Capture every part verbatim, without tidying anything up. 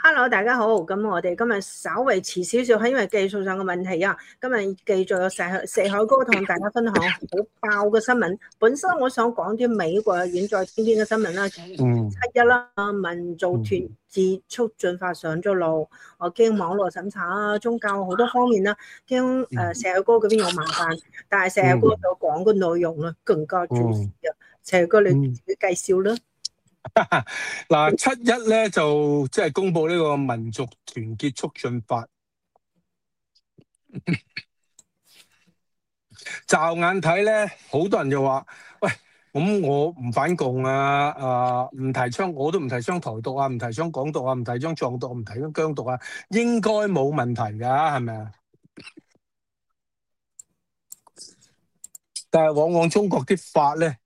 Hello，大家好。咁我哋今日稍微遲少少，係因為技術上嘅問題啊。今日繼續有石海石海哥同大家分享好爆嘅新聞。本身我想講啲美國遠在天邊嘅新聞啦， 嗯， 七一啦，民族團結促進法上咗路，我驚網絡審查啊、宗教好多方面啦，驚誒石海哥嗰邊有麻煩。但係石海哥就講嘅內容咧更加重要。石海哥你自己介紹啦。 嗱，七一咧就即係公布呢個民族團結促進法。驟眼睇咧，好多人就話：喂，咁我唔反共啊，啊唔提倡，我都唔提倡台獨啊，唔提倡港獨啊，唔提倡藏獨，唔提倡疆獨啊，應該冇問題㗎，係咪啊？但係往往中國啲法咧，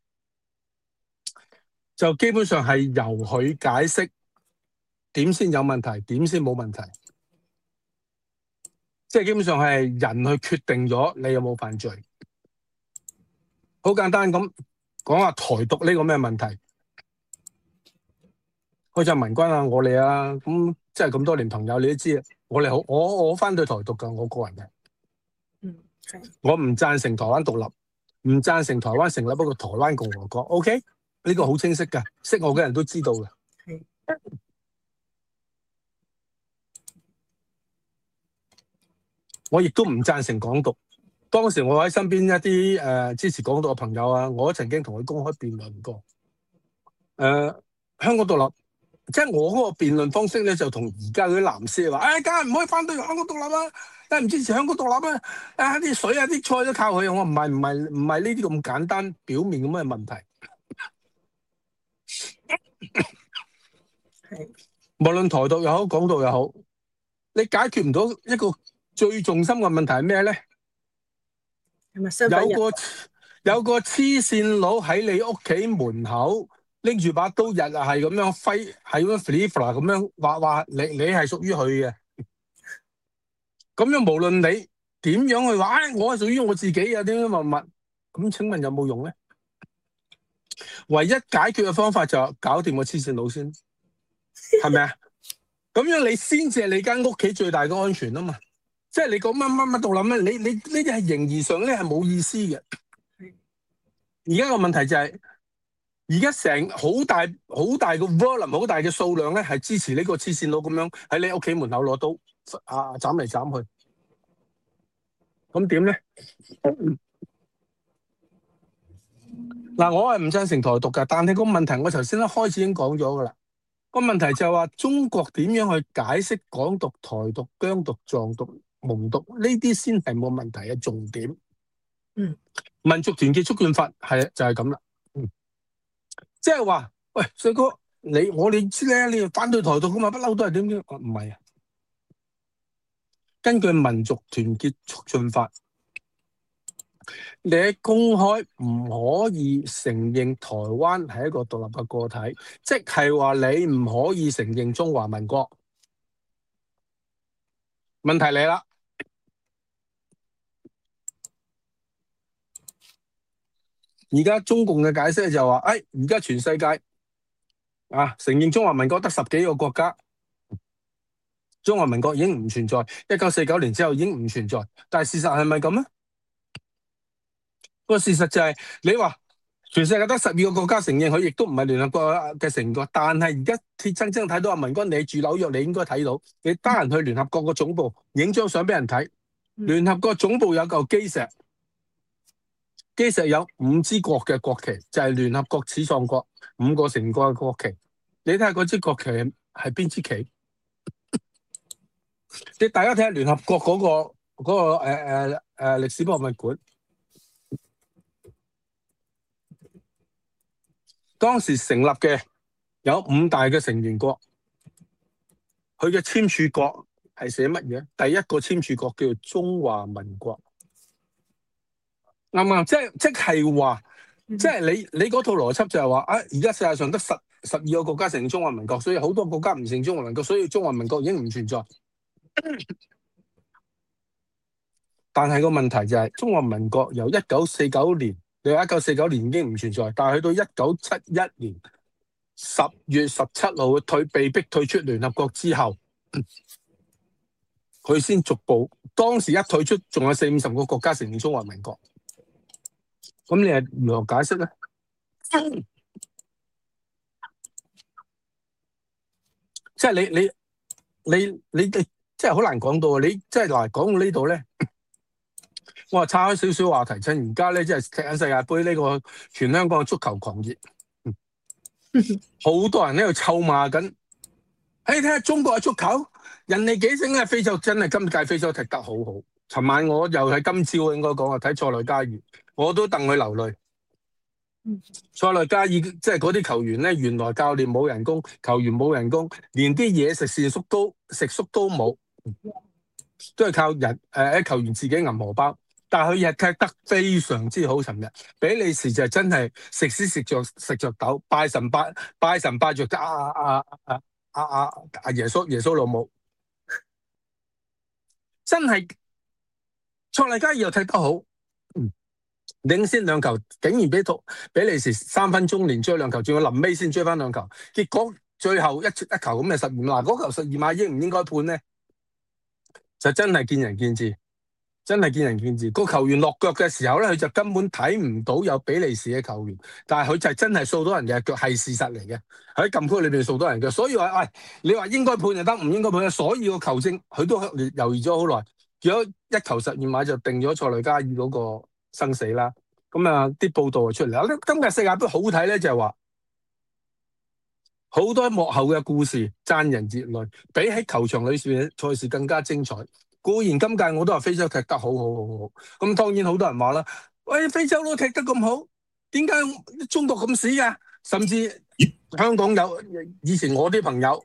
就基本上係由佢解釋點先有問題，點先冇問題。即係基本上係人去決定咗你有冇犯罪。好簡單咁講下台獨呢個咩問題？開就民軍啊，我哋啊，咁即係咁多年朋友，你都知啊。我哋好，我我反對台獨噶，我個人嘅。 嗯， 我唔贊成台灣獨立，唔贊成台灣成立一個台灣共和國。OK，呢個好清晰嘅，識我嘅人都知道嘅。我亦都唔贊成港獨。當時我喺身邊一啲誒、呃、支持港獨嘅朋友啊，我都曾經同佢公開辯論過。誒、呃，香港獨立，即係我嗰個辯論方式咧，就同而家嗰啲藍絲話：，誒，梗係唔可以反對香港獨立啦，梗係唔支持香港獨立啦。啊，啲水啊，啲菜都靠佢。我唔係唔係唔係呢啲咁簡單表面咁嘅問題。係，無論台獨又好，港獨又好，你解決唔到一個最重心嘅問題係咩咧？有個有個黐線佬喺你屋企門口拎住把刀，日啊係咁樣揮，係咁樣 flipper 咁樣話話你你係屬於佢嘅。咁樣無論你點樣去話，哎，我係屬於我自己啊，點樣物物咁？請問有冇用咧？唯一解決嘅方法就係搞掂個黐線佬先，係咪啊？咁樣你先至係你間屋企最大嘅安全啊嘛。即係你講乜乜乜獨立咩？你你呢啲係形而上咧係冇意思嘅。而家個問題就係、是，而家成好大好大個 volume 好大嘅數量咧，係支持呢個黐線佬咁樣喺你屋企門口攞刀啊斬嚟斬去。咁點咧？嗱、嗯，我係唔贊成台獨噶，但係個問題我頭先一開始已經講咗噶啦。個問題就係話中國點樣去解釋港獨、台獨、疆獨、藏獨、蒙獨呢啲先係冇問題嘅重點。嗯，民族團結促進法係就係咁啦。嗯，即係話，喂，細哥，你我哋知咧，你反對台獨噶嘛？不嬲都係點點？唔係啊，根據民族團結促進法，你喺公開唔可以承認台灣係一個獨立嘅個體，即係話你唔可以承認中華民國。問題嚟啦，而家中共嘅解釋就話，誒，而家全世界啊承認中華民國得十幾個國家，中華民國已經唔存在，一九四九年之後已經唔存在。但係事實係咪咁咧？個事實就係、是、你話全世界得十二個國家承認佢，亦都唔係聯合國嘅成員國。但係而家鐵錚錚睇到阿文君，你住紐約，你應該睇到，你得閒去聯合國個總部影張相俾人睇。聯合國總部有嚿基石，基石有五支國嘅國旗，就係、是、聯合國始創國五個成員國嘅國旗。你睇下嗰支國旗係邊支旗？你大家睇下聯合國嗰、那個嗰、那個誒誒誒歷史博物館，當時成立嘅有五大嘅成員國，佢嘅簽署國係寫乜嘢？第一個簽署國叫做中華民國，啱唔啱？即係即係話，即係你你嗰套邏輯就係話啊，而家世界上得十十二個國家承認中華民國，所以好多國家唔承認中華民國，所以中華民國已經唔存在。但係個問題就係、是、中華民國由一九四九年，你話一九四九年已經唔存在，但係去到一九七一年十月十七號退被逼退出聯合國之後， 佢先逐步，當時一退出，仲有四五十個國家承認中華民國。咁你係如何解釋咧？即係你你你你你，即係好難講到。你即係嗱，講到呢度咧，我話岔開少少話題，趁而家咧，即係踢緊世界盃呢個全香港嘅足球狂熱，好多人喺度臭罵緊。誒，睇下中國嘅足球，人哋幾醒咧？非洲真係今屆非洲踢得好好。尋晚我又喺今朝應該講啊，睇塞內加爾，我都戥佢流淚。塞內加爾即係嗰啲球員咧，原來教練冇人工，球員冇人工，連啲嘢食膳宿都食宿都冇，都係靠人誒，呃、球員自己銀荷包。但係佢日踢得非常之好。尋日比利時就真係食屎食着食着豆，拜神拜拜神拜着啊啊啊啊啊啊啊耶穌耶穌老母，真係塞內加爾又踢得好。嗯領先兩球，竟然俾到比利時三分鐘連追兩球，仲要臨尾先追翻兩球。結果最後一一球咁嘅實驗，嗱嗰球實驗碼應唔應該判咧？就真係見仁見智，真係見仁見智。個球員落腳嘅時候咧，佢就根本睇唔到有比利時嘅球員，但係佢就真係掃到人嘅腳，係事實嚟嘅。喺禁區裏邊掃到人嘅，所以話喂、哎，你話應該判就得，唔應該判，所以個球證佢都猶豫咗好耐。如果一球實驗碼就定咗塞內加爾嗰個生死啦。咁啊，啲報道就出嚟啦。今屆世界盃好睇咧，就係話好多幕後嘅故事，賺人熱淚，比喺球場裏邊嘅賽事更加精彩。固然今屆我都話非洲踢得好好好好，咁當然好多人話啦，喂，非洲都踢得咁好，點解中國咁屎噶？甚至香港有以前我啲朋友，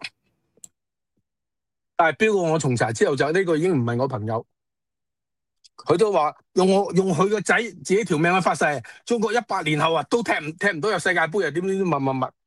但係標過我重查之後就呢、這個已經唔係我朋友。佢都話用我用佢個仔自己條命去發誓，中國一百年後啊都踢唔踢唔到入世界盃啊！點點點乜乜乜，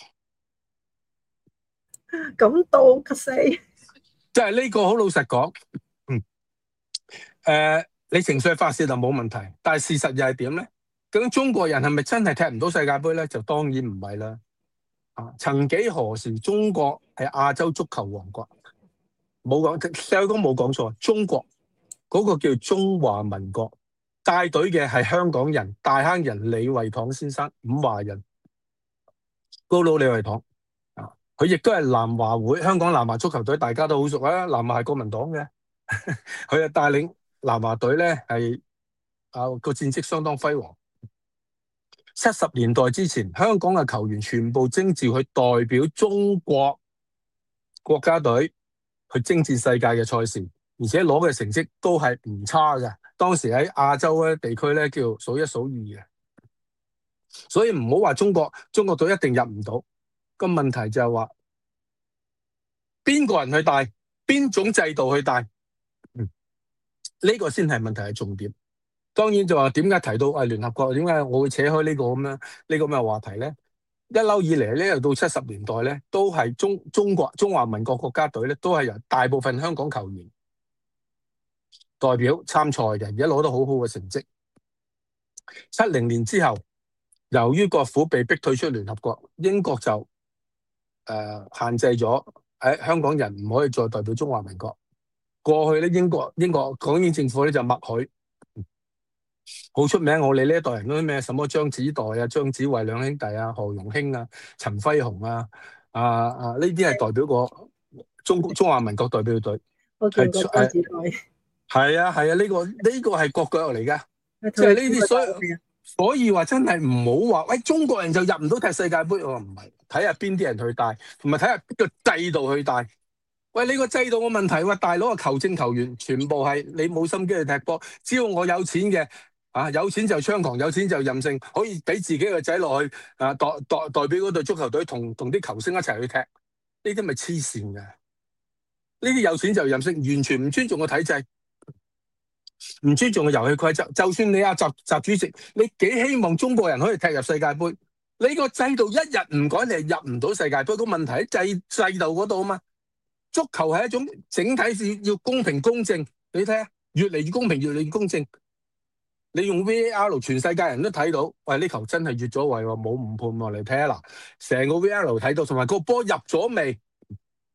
咁到個死， 即係呢個好老實講，嗯，誒、呃，你情緒發泄就冇問題，但係事實又係點咧？究竟中國人係咪真係踢唔到世界盃咧？就當然唔係啦。啊，曾幾何時中國係亞洲足球王國，冇講，世界都冇講錯，中國。嗰個叫中華民國，帶隊嘅係香港人，大坑人李惠堂先生，五華人，高佬李惠堂啊，佢亦都係南華會香港南華足球隊，大家都好熟啊。南華係國民黨嘅，佢係帶領南華隊咧，係啊個戰績相當輝煌。七十年代之前，香港嘅球員全部徵召去代表中國國家隊去征戰世界嘅賽事。而且攞嘅成績都係唔差嘅，當時喺亞洲咧地區咧叫數一數二嘅，所以唔好話中國中國隊一定入唔到。個問題就係話邊個人去帶，邊種制度去帶，嗯，呢個先係問題嘅重點。當然就話點解提到誒聯合國，點解我會扯開呢個咁樣呢個咁嘅話題咧？一嬲以嚟咧，又到七十年代咧，都係中中國中華民國國家隊咧，都係由大部分香港球員代表參賽嘅，而家攞到好好嘅成績。七零年之後，由於國府被逼退出聯合國，英國就誒、呃、限制咗喺、哎、香港人唔可以再代表中華民國。過去咧，英國英國港英政府咧就默許，好出名。我哋呢一代人嗰啲咩什麼張子岱啊、張子慧兩兄弟啊、何容興啊、陳輝雄啊、啊啊呢啲係代表過中中華民國代表隊。 我見過張子岱。 係啊係啊，呢、這個呢、這個係國腳嚟噶，即係呢啲，所以所以話真係唔好話，喂，中國人就入唔到踢世界盃，我唔係，睇下邊啲人去帶，同埋睇下邊個制度去帶。喂，你個制度嘅問題，喂，大佬啊，球證球員全部係你冇心機去踢波，只要我有錢嘅，啊有錢就猖狂，有錢就任性，可以俾自己個仔落去啊代代代表嗰隊足球隊同同啲球星一齊去踢，呢啲咪黐線嘅？呢啲有錢就任性，完全唔尊重個體制。唔尊重嘅遊戲規則，就算你阿習習主席，你幾希望中國人可以踢入世界盃，你個制度一日唔改，你係入唔到世界盃。個問題喺制制度嗰度啊嘛。足球係一種整體是要公平公正，你睇下越嚟越公平，越嚟越公正。你用 V A R， 全世界人都睇到，喂，呢球真係越咗位喎，冇誤判喎。你睇下嗱，成個 V A R 睇到，同埋個波入咗未？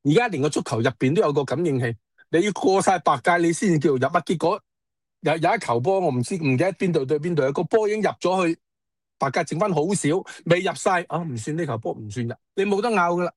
而家連個足球入邊都有個感應器，你要過晒白界你先至叫做入啊。結果有有一球波，我唔知唔記得邊隊對邊隊，個波已經入咗去白界，剩翻好少，未入晒啊，唔算呢球波唔算入，你冇得拗噶啦。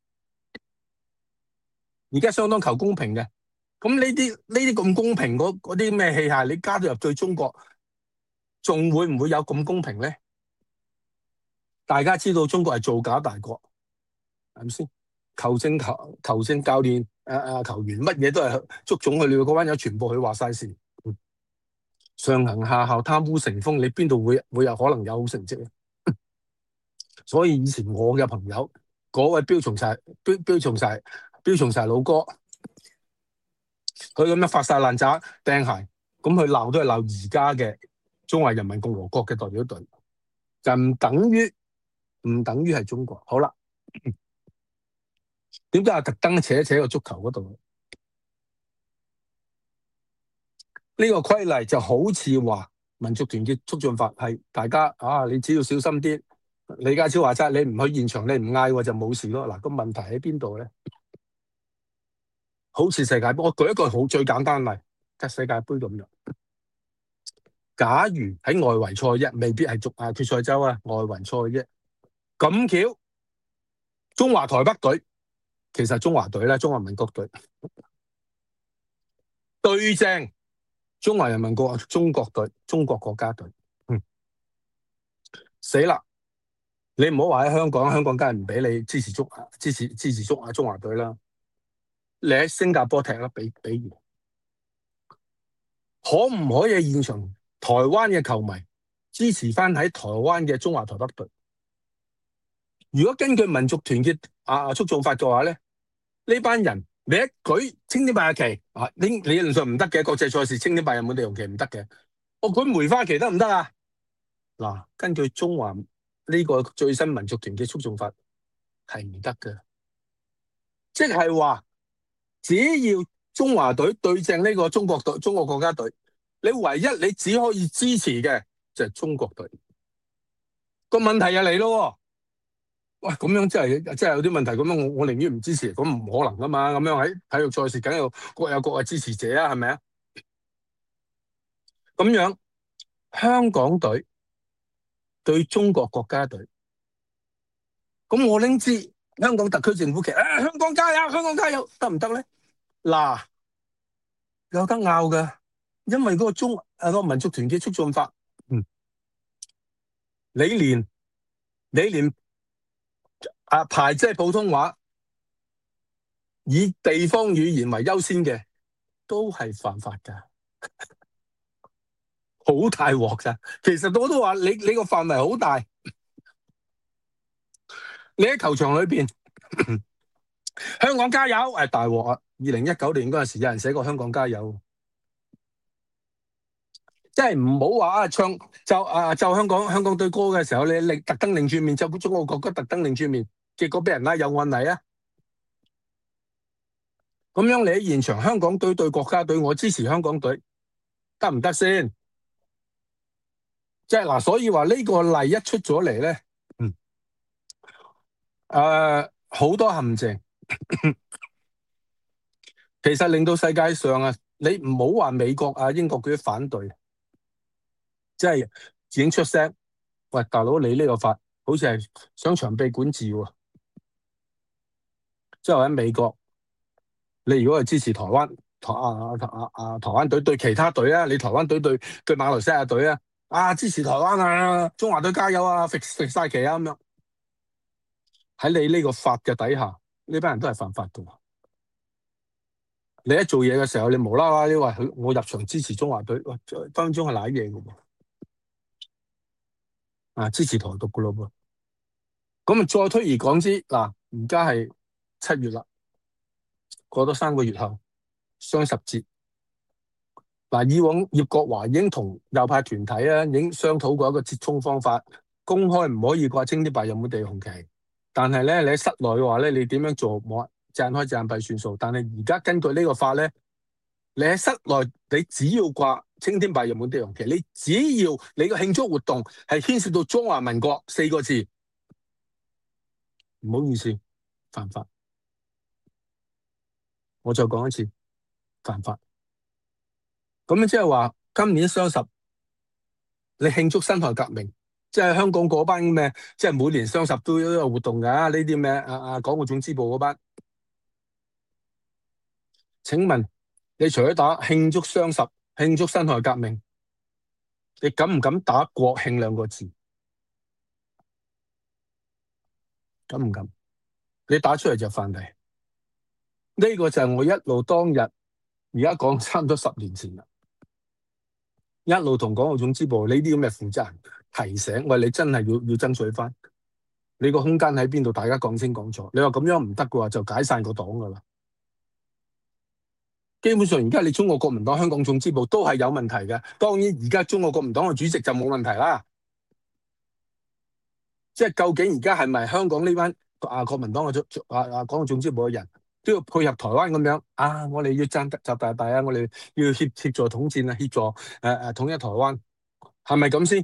而家相當求公平嘅，咁呢啲呢啲咁公平嗰嗰啲咩器械，你加到入對中國，仲會唔會有咁公平咧？大家知道中國係造假大國，係咪先？球證、球球證、教練、誒、呃、誒球員，乜嘢都係足總去了，嗰班友全部去話晒事。上行下效，貪污成風，你邊度會會有可能有好成績咧？所以以前我嘅朋友，嗰位標重柴、標標重柴、標重柴老哥，佢咁樣發晒爛渣掟鞋，咁佢鬧都係鬧而家嘅中華人民共和國嘅代表隊，就唔等於唔等於係中國。好啦，點解啊特登扯一扯個足球嗰度？呢個規例就好似話民族團結促進法係大家啊，你只要小心啲。李家超話齋，你唔去現場，你唔嗌就冇事咯。嗱，個問題喺邊度咧？好似世界盃，我舉一個好最簡單例，即係世界盃咁樣。假如喺外圍賽啫，未必係逐啊決賽周啊，外圍賽啫。咁巧，中華台北隊其實中華隊咧，中華民國隊對正中華人民國中國隊，中國國家隊。嗯，死啦！你唔好話喺香港，香港梗係唔俾你支持中支持支持中啊中華隊啦。你喺新加坡踢啦，比比如，可唔可以喺現場台灣嘅球迷支持翻喺台灣嘅中華台北隊？如果根據民族團結啊促進法嘅話咧，呢班人你一舉青天白日旗啊，理理論上唔得嘅，國際賽事青天白日滿地紅旗唔得嘅。我舉梅花旗得唔得啊？嗱，根據中華呢個最新民族團結促進法係唔得嘅，即係話只要中華隊對正呢個中國隊、中國國家隊，你唯一你只可以支持嘅就係中國隊。個問題又嚟咯，喂，咁樣真係真係有啲問題，咁樣我我寧願唔支持，咁唔可能噶嘛，咁樣喺體育賽事梗有各有各嘅支持者啊，係咪啊？咁樣香港隊對中國國家隊，咁我拎支香港特區政府旗，啊，香港加油，香港加油，得唔得咧？嗱，有得拗噶，因為嗰個中誒嗰個民族團結促進法，嗯，你連你連啊排即係普通話，以地方語言為優先嘅，都係犯法噶，好大鑊噶。其實我都話你你個範圍好大，你喺球場裏邊，香港加油，誒大鑊啊！二零一九年嗰陣時，有人寫過香港加油。即係唔好話啊唱就啊就香港香港隊歌嘅時候，你擰特登擰轉面，就中國國歌特登擰轉面，結果俾人拉有案例啊！咁樣你喺現場，香港隊對國家隊，我支持香港隊，得唔得先？即係嗱，所以話呢個例一出咗嚟咧，嗯，誒好多陷阱，其實令到世界上啊，你唔好話美國啊、英國嗰啲反對。即係已經出聲，喂，大佬，你呢個法好似係想長臂管治喎。即係喺美國，你如果係支持台灣台啊啊啊台灣隊對其他隊啊，你台灣隊對對馬來西亞隊啊，啊支持台灣啊，中華隊加油啊，揈揈晒旗啊咁樣。喺你呢個法嘅底下，呢班人都係犯法嘅。你一做嘢嘅時候，你無啦啦你話我入場支持中華隊，分分鐘係瀨嘢嘅喎。啊，支持台獨嘅咯噃。咁啊，再推而廣之，嗱，而家係七月啦，過多三個月後，雙十節。嗱，以往葉國華已經同右派團體啊，已經商討過一個折衷方法，公開唔可以掛青天白日滿地紅旗，但係咧，你喺室內嘅話咧，你點樣做冇賺開賺閉算數。但係而家根據呢個法咧，你喺室內，你只要掛青天白日滿地紅旗，你只要你個慶祝活動係牽涉到中華民國四個字，唔好意思，犯法。 我再講一次，犯法。咁樣即係話，今年雙十你慶祝辛亥革命，即係香港嗰班咩，即係每年雙十都有活動㗎。呢啲咩啊啊港澳總支部嗰班，請問你除咗打慶祝雙十、慶祝辛亥革命，你敢唔敢打國慶兩個字？敢唔敢？你打出嚟就犯例。呢個就係我一路當日，而家講差唔多十年前啦，一路同港澳總支部呢啲咁嘅負責人提醒，喂，你真係要要爭取翻，你個空間喺邊度？大家講清講楚。你話咁樣唔得嘅話，就解散個黨噶啦。基本上而家你中國國民黨香港總支部都係有問題嘅。當然而家中國國民黨嘅主席就冇問題啦。即係究竟而家係咪香港呢班啊國民黨嘅總啊啊港澳總支部嘅人都要配合台灣咁樣啊？我哋要爭得習大大啊！我哋要協協助統戰啊，協助誒誒、呃、統一台灣，係咪咁先？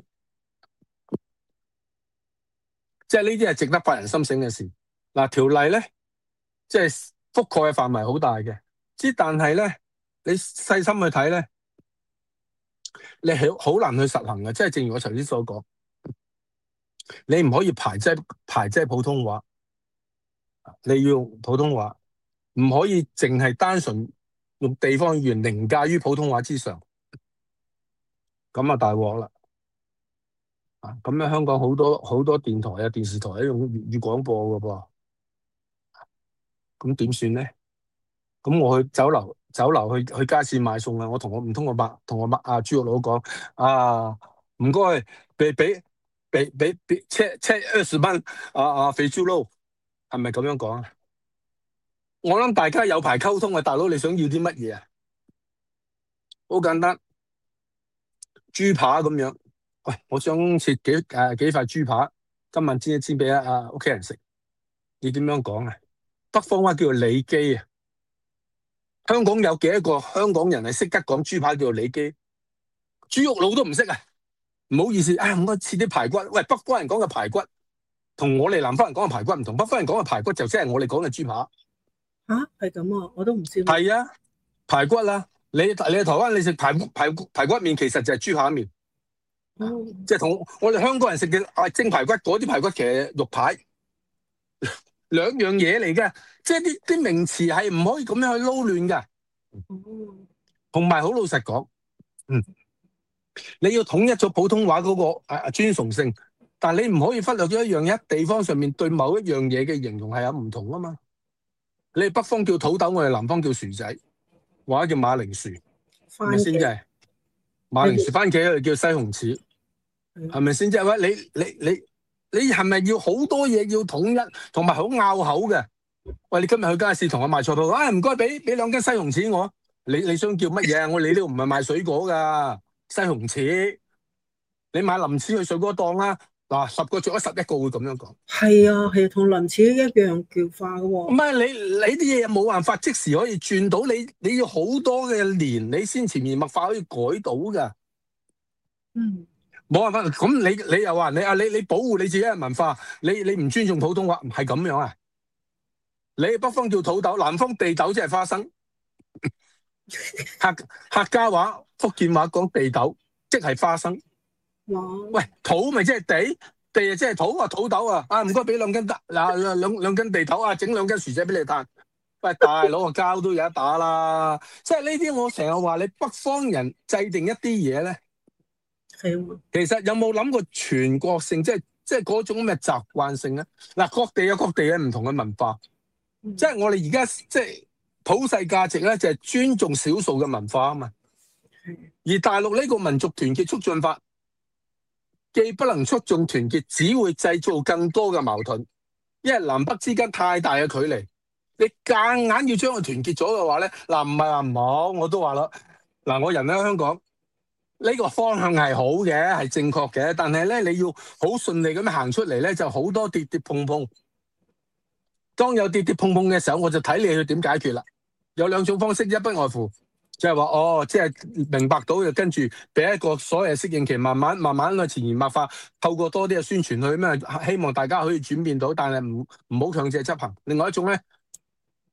即係呢啲係值得發人深省嘅事。嗱、啊，條例咧，即係覆蓋嘅範圍好大嘅，之但係咧，你細心去睇咧，你係好難去實行嘅。即係正如我頭先所講，你唔可以排擠排擠普通話，你要用普通話。唔可以淨係單純用地方語言凌駕於普通話之上，咁啊大鑊啦！啊，咁樣香港好多好多電台啊、電視台都用粵語廣播噶噃，咁點算咧？咁我去酒樓酒樓去去街市買餸啊，我同我唔通我麥同我麥啊豬肉佬講啊，唔該，俾俾俾俾俾車車二十蚊啊啊肥豬肉，係咪咁樣講啊？我諗大家有排溝通啊，大佬你想要啲乜嘢啊？好簡單，豬扒咁樣。喂，我想切幾誒、啊、幾塊豬扒，今晚煎一煎俾啊屋企人食。你點樣講啊？北方話叫做里基啊。香港有幾多個香港人係識得講豬扒叫做里基？豬肉佬都唔識啊！唔好意思啊，唔該切啲排骨。喂，北方人講嘅排骨，同我哋南方人講嘅排骨唔同。北方人講嘅排骨就即係我哋講嘅豬扒。 吓，係咁啊，我都唔知。 係啊，排骨啦，你你喺台灣你食排排排骨麵，其實就係豬扒麵， 嗯， 即係同我哋香港人食嘅啊蒸排骨嗰啲排骨其實肉排兩樣嘢嚟嘅，即係啲啲名詞係唔可以咁樣去撈亂㗎。同埋好老實講，嗯，你要統一咗普通話嗰個啊尊崇性，但係你唔可以忽略咗一樣嘢，地方上面對某一樣嘢嘅形容係有唔同啊嘛。你哋北方叫土豆，我哋南方叫薯仔，或者叫馬鈴薯，係咪先？即係馬鈴薯番茄，我哋叫西紅柿，係咪先？即係喂，你你你你係咪要好多嘢要統一，同埋好拗口嘅？喂，你今日去街市同我賣菜鋪，啊唔該，俾俾兩斤西紅柿我。你你想叫乜嘢啊？我哋呢度唔係賣水果噶，西紅柿。你買林柿去水果檔啦。嗱，十個着咗十一個會咁樣講。係啊，係同林柿一樣叫化嘅喎。 唔係你你啲嘢冇辦法即時可以轉到，你你要好多嘅年，你先潛移默化可以改到㗎。 嗯， 冇辦法。咁你你又話你啊，你你保護你自己嘅文化，你你唔尊重普通話，唔係咁樣啊？你北方叫土豆，南方地豆即係花生。客客家話、福建話講地豆，即係花生。喂，土咪即係地，地啊即係土啊，土豆啊，啊唔該俾兩斤得嗱兩兩斤地豆啊，整兩斤薯仔俾你嘆。喂，大佬啊，交都有得打啦。即係呢啲我成日話你北方人制定一啲嘢咧，係其實有冇諗過全國性，即係即係嗰種咩習慣性咧？嗱，各地有各地嘅唔同嘅文化，嗯、即係我哋而家即係普世價值咧，就係尊重少數嘅文化啊嘛。而大陸呢個民族團結促進法，既不能促進團結，只會製造更多嘅矛盾，因為南北之間太大嘅距離。你夾硬要將佢團結咗嘅話咧，嗱唔係話唔好，我都話啦，嗱我人喺香港，呢個方向係好嘅，係正確嘅，但係咧你要好順利咁樣行出嚟咧，就好多跌跌碰碰。當有跌跌碰碰嘅時候，我就睇你去點解決啦。有兩種方式，一不外乎。即係話哦，即係明白到就跟住俾一個所謂適應期，慢慢慢慢去潛移默化，透過多啲嘅宣傳去咩，希望大家可以轉變到，但係唔唔好強制執行。另外一種咧，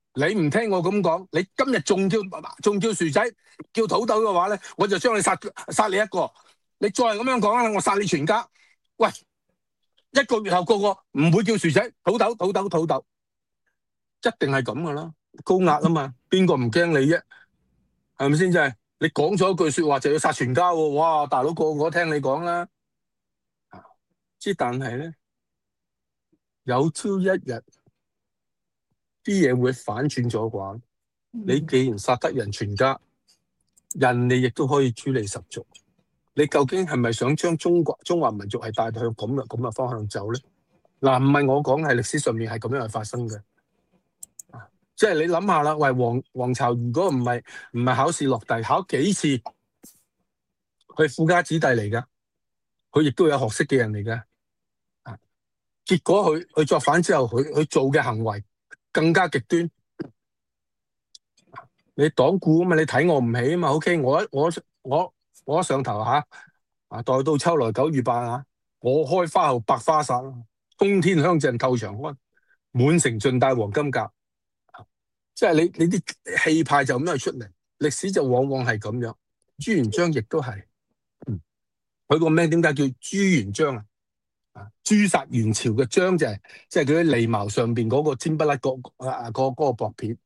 你唔聽我咁講，你今日仲叫仲叫薯仔叫土豆嘅話咧，我就將你殺殺你一個。你再係咁樣講啦，我殺你全家。喂，一個月後個個唔會叫薯仔土豆土豆土豆，一定係咁噶啦，高壓啊嘛，邊個唔驚你啫？係咪先？真係你講咗一句說話就要殺全家喎！哇，大佬個個都聽你講啦。之但係咧，有朝一日啲嘢會反轉咗嘅話，你既然殺得人全家，人哋亦都可以誅你十族。你究竟係咪想將中國中華民族係帶到向咁嘅咁嘅方向走咧？嗱，唔係我講，係歷史上面係咁樣係發生嘅。即係你諗下啦，喂，王王朝如果唔係唔係考試落第，考幾次，佢係富家子弟嚟噶，佢亦都有學識嘅人嚟噶。啊，結果佢佢作反之後，佢佢做嘅行為更加極端。你黨固啊嘛，你睇我唔起啊嘛。OK，我我我我一上頭吓，啊，待到秋來九月八啊，我開花後百花殺，通天香陣透長安，滿城盡帶黃金甲。即係你你啲氣派就咁樣出嚟，歷史就往往係咁樣。朱元璋亦都係，嗯，佢個名點解叫朱元璋啊？啊，誅殺元朝嘅璋就係即係佢啲利矛上邊嗰個尖不甩個啊個嗰個薄片。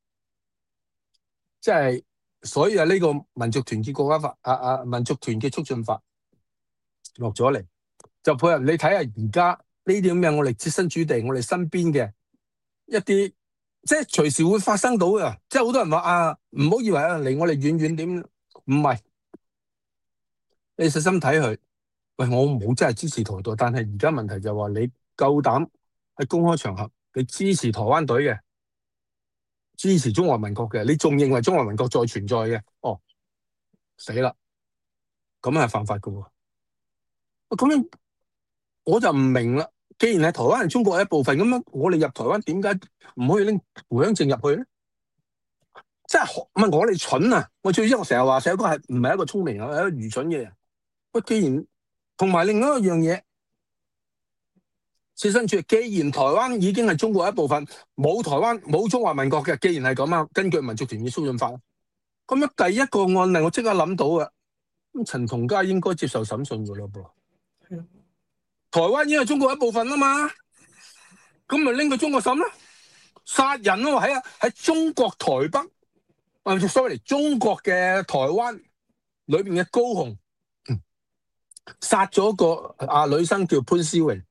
即係所以啊，呢個民族團結國家法啊啊，民族團結促進法落咗嚟，就配合你睇下而家呢啲咁嘅我哋設身處地，我哋身邊嘅一啲。即係隨時會發生到嘅，即係好多人話啊，唔好以為啊離我哋遠遠點，唔係，你細心睇佢。喂，我冇真係支持台獨，但係而家問題就係話你夠膽喺公開場合，你支持台灣隊嘅，支持中華民國嘅，你仲認為中華民國再存在嘅，哦，死啦，咁係犯法㗎喎。咁樣我就唔明啦。既然係台灣係中國嘅一部分，咁樣我哋入台灣點解唔可以拎回鄉證入去咧？即係唔係我哋蠢啊！我最知我成日話細哥係唔係一個聰明人，係一個愚蠢嘅人。喂，既然同埋另外一樣嘢，設身處地，既然台灣已經係中國一部分，冇台灣冇中華民國嘅，既然係咁啊，根據民族團結促進法，咁樣第一個案例我即刻諗到啊，咁陳同佳應該接受審訊噶咯噃。嗯，台灣已經係中國一部分啊嘛，咁咪拎去中國審啦，殺人咯喺啊喺中國台北。啊 sorry， 中國嘅台灣裏邊嘅高雄，嗯，殺咗個啊女生叫潘思榮，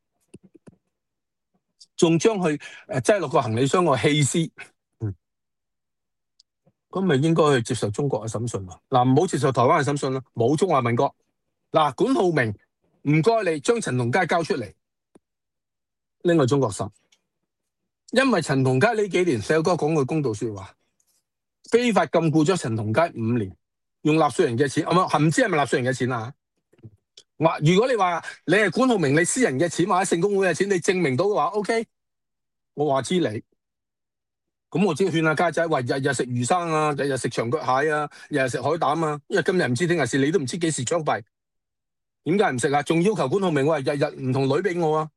仲將佢誒擠落個行李箱個棄屍，嗯，咁咪應該去接受中國嘅審訊咯。嗱，唔好接受台灣嘅審訊啦，冇中華民國。嗱，管浩明，唔該你將陳同佳交出嚟，拎去中國審，因為陳同佳呢幾年細哥講句公道說話。非法禁錮咗陳同佳五年，用納稅人嘅錢，唔唔知係咪納稅人嘅錢啊？話如果你話你係管浩明，你私人嘅錢或者聖公會嘅錢，你證明到嘅話 ，OK， 我話知你，咁我只要勸下家仔，話日日食魚生啊，日日食長腳蟹啊，日日食海膽啊，因為今日唔知聽日事，你都唔知幾時槍斃，點解唔食啊？仲要求管浩明，喂，日日唔同女俾我啊？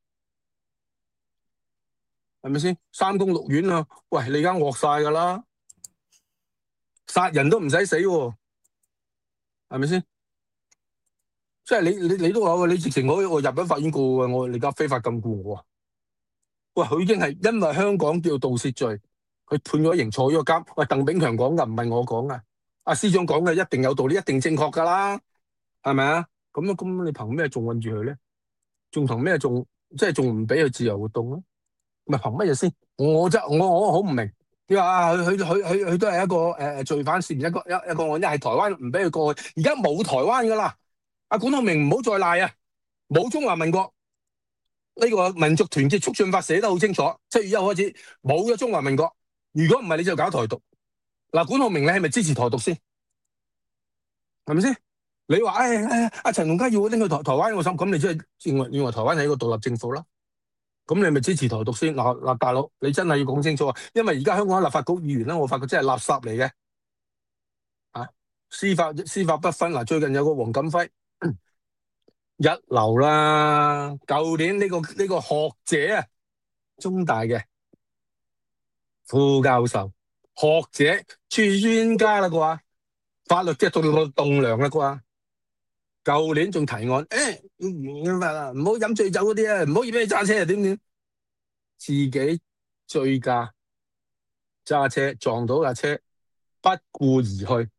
係咪先？三宮六院啊，喂，你而家惡晒噶啦！殺人都唔使死喎，係咪先？即係你你你都話你直情我我入咗法院告嘅，我你而家非法禁錮我啊！喂，佢已經係因為香港叫盜竊罪，佢判咗刑坐咗監。喂，鄧炳強講嘅唔係我講嘅，阿司長講嘅一定有道理，一定正確噶啦，係咪啊？咁咁你憑咩仲韞住佢咧？仲憑咩仲即係仲唔俾佢自由活動咧？咪憑乜嘢先？我真我我好唔明。你話啊，佢佢佢佢佢都係一個誒、呃、罪犯事，一個一一個案，一係台灣唔俾佢過去，而家冇台灣噶啦。阿管浩明唔好再賴啊！冇中華民國呢、這個民族團結促進法寫得好清楚，七月一號開始冇咗中華民國。如果唔係，你就搞台獨。嗱、啊，管浩明你係咪支持台獨先？係咪先？你話誒誒阿陳同佳要拎去台台灣我審，咁你即係認為認為台灣係一個獨立政府啦？咁你咪支持台獨先？嗱、啊、嗱，大佬你真係要講清楚啊！因為而家香港立法局議員咧，我發覺真係垃圾嚟嘅，啊，司法司法不分。嗱、啊，最近有個黃錦輝一流啦，舊年呢、這個呢、這個學者啊，中大嘅副教授、學者、專家啦啩，法律即係棟棟梁啦啩。舊年仲提案，誒、欸，唔好飲醉酒嗰啲啊，唔好俾你揸車啊，點點，自己醉駕揸車撞到架車，不顧而去，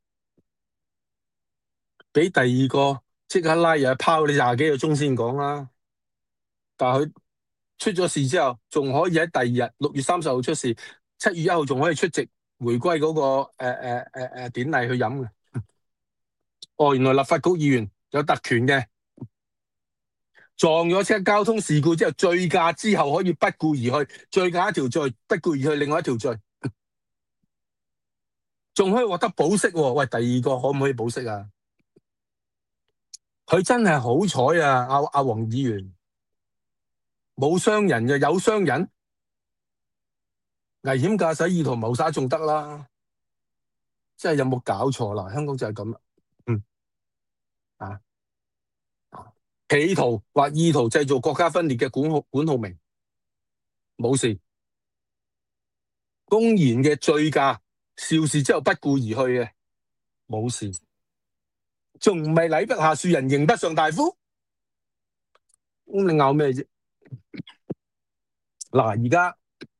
俾第二個即刻拉入去拋你廿幾個鐘先講啦。但係佢出咗事之後，仲可以喺第二日六月三十號出事，七月一號仲可以出席回歸嗰、那個誒誒誒誒典禮去飲嘅。哦，原來立法局議員有特權嘅，撞咗車交通事故之後醉駕之後可以不顧而去，醉駕一條罪，不顧而去另外一條罪，仲可以獲得保釋喎。喂，第二個可唔可以保釋啊？佢真係好彩啊！阿阿黃議員冇傷人嘅，有傷人，危險駕駛意圖謀殺仲得啦。真係有冇搞錯啦？香港就係咁啦。嗯啊，企圖或意圖製造國家分裂嘅管浩管浩鳴冇事，公然嘅醉駕肇事之後不顧而去嘅冇事，仲唔係禮不下庶人，刑不上大夫？咁你拗咩啫？嗱，而家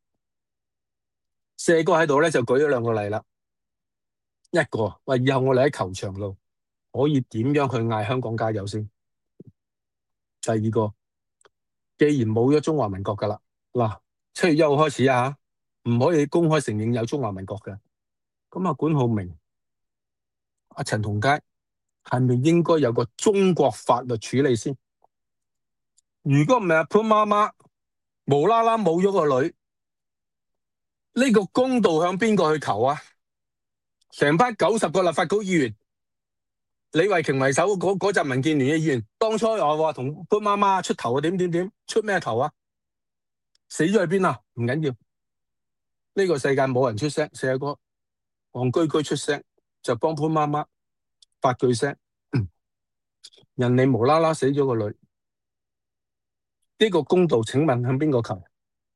四哥喺度咧就舉咗兩個例啦。一個喂，以後我哋喺球場度可以點樣去嗌香港加油先？第二個，既然冇咗中華民國噶啦，嗱，七月一號開始啊，唔可以公開承認有中華民國嘅。咁啊，管浩鳴、阿陳同佳係咪應該有個中國法律處理先？如果唔係阿潘媽媽無啦啦冇咗個女，呢個公道向邊個去求啊？成班九十個立法局議員，李慧瓊為首嗰嗰陣民建聯嘅議員，當初我話同潘媽媽出頭啊，點點點出咩頭啊？死咗去邊啊？唔緊要，呢個世界冇人出聲，四個戇居居出聲就幫潘媽媽發句聲。人哋無啦啦死咗個女，呢個公道請問向邊個求？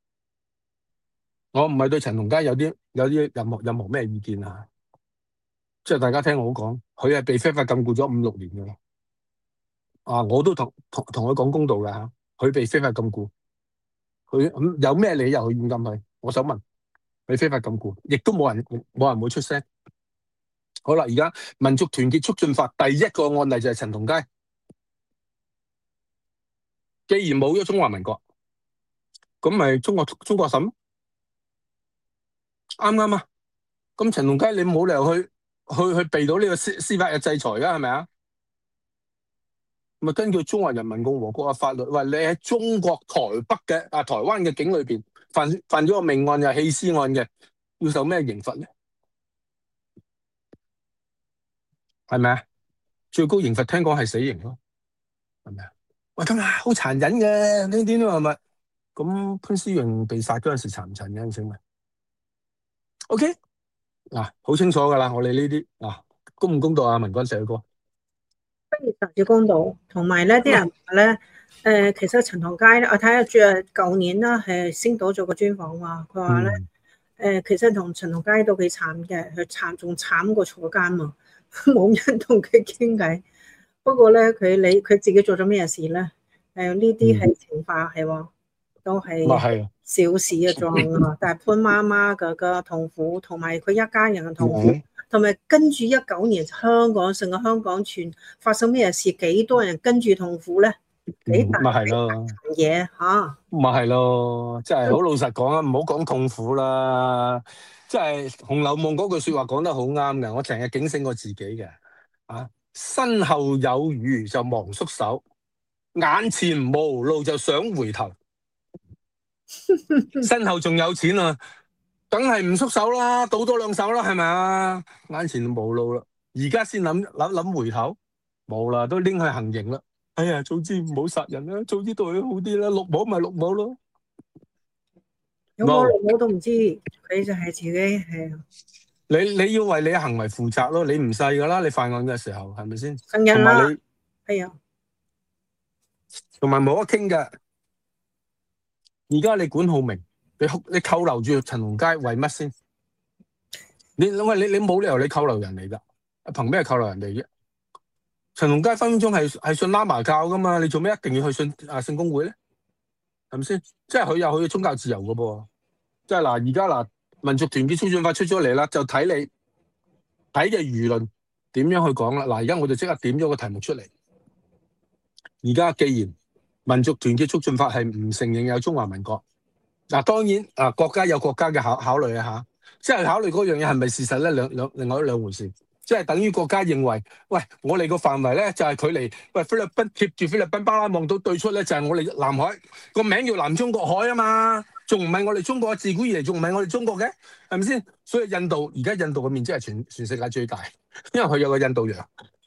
我唔係對陳同佳有啲有啲任何任何咩意見啊，即係大家聽我講，佢係被非法禁錮咗五六年嘅。啊，我都同同同佢講公道嘅吓，佢被非法禁錮，佢咁有咩理由去軟禁佢？我想問，佢非法禁錮，亦都冇人冇人會出聲。好啦，而家民族團結促進法第一個案例就係陳同佳，既然冇咗中華民國，咁咪中國中國審啱唔啱啊？咁陳同佳你冇理由去去去避到呢個司司法嘅制裁噶，係咪啊？咪根據中華人民共和國嘅法律，喂，你喺中國台北嘅啊台灣嘅境裏邊犯犯咗個命案又棄屍案嘅，要受咩刑罰咧？係咪啊？最高刑罰聽講係死刑咯，係咪啊？喂，咁啊好殘忍嘅，呢啲都係咪？咁潘思榮被殺嗰陣時殘唔殘忍？請問 ？OK， 嗱，好清楚噶啦，我哋呢啲嗱公唔公道啊？文君社哥。 不如實要公道，同埋咧啲人話咧，誒、呃，其實陳同佳咧，我睇下最舊年啦，係星島做個專訪話，佢話咧，誒、 嗯呃，其實同陳同佳都幾慘嘅，佢慘仲慘過坐監嘛，冇人同佢傾偈。不過咧，佢你佢自己做咗咩事咧？誒、呃，呢啲係情化係喎，都係小事嘅狀啊。但係潘媽媽嘅嘅痛苦，同埋佢一家人嘅痛苦。嗯，同埋跟住一九年香港成個香港全發生咩事，幾多人跟住痛苦咧？幾大咪係咯嘢嚇？ 咪係咯，即係好老實講啊，唔好講痛苦啦。即係《紅樓夢》嗰句説話講得好啱嘅，我成日警醒我自己嘅啊。身後有餘就忙縮手，眼前無路就想回頭。身後仲有錢啊！梗係唔縮手啦，賭多兩手啦，係咪啊？眼前冇路啦，而家先諗諗諗回頭，冇啦，都拎去行刑啦。哎呀，早知唔好殺人啦，早知對佢好啲啦，綠帽咪綠帽咯。 有冇綠帽都唔知，佢就係自己係。 你你要為你嘅行為負責咯，你唔細噶啦，你犯案嘅時候係咪先？ 成日啦，係啊， 同埋冇得傾噶。而家你管浩鳴。 你你扣留住陳同佳為乜先？你喂你你冇理由你扣留人嚟㗎，憑咩扣留人哋啫？陳同佳分分鐘係係信喇嘛教㗎嘛，你做咩一定要去信啊聖公會咧？係咪先？即係佢有佢嘅宗教自由㗎噃。即係嗱，而家嗱民族團結促進法出咗嚟啦，就睇你睇嘅輿論點樣去講啦。嗱，而家我就即刻點咗個題目出嚟。而家既然民族團結促進法係唔承認有中華民國，嗱當然啊國家有國家嘅考考慮啊嚇，即係考慮嗰樣嘢係咪事實咧？兩兩另外兩回事。即係等於國家認為，喂，我哋個範圍咧就係距離喂菲律賓貼住菲律賓巴拉望到對出咧就係我哋南海，個名叫南中國海啊嘛，仲唔係我哋中國？自古以嚟仲唔係我哋中國嘅，係咪先？所以印度而家印度嘅面積係全全世界最大，因為佢有個印度洋。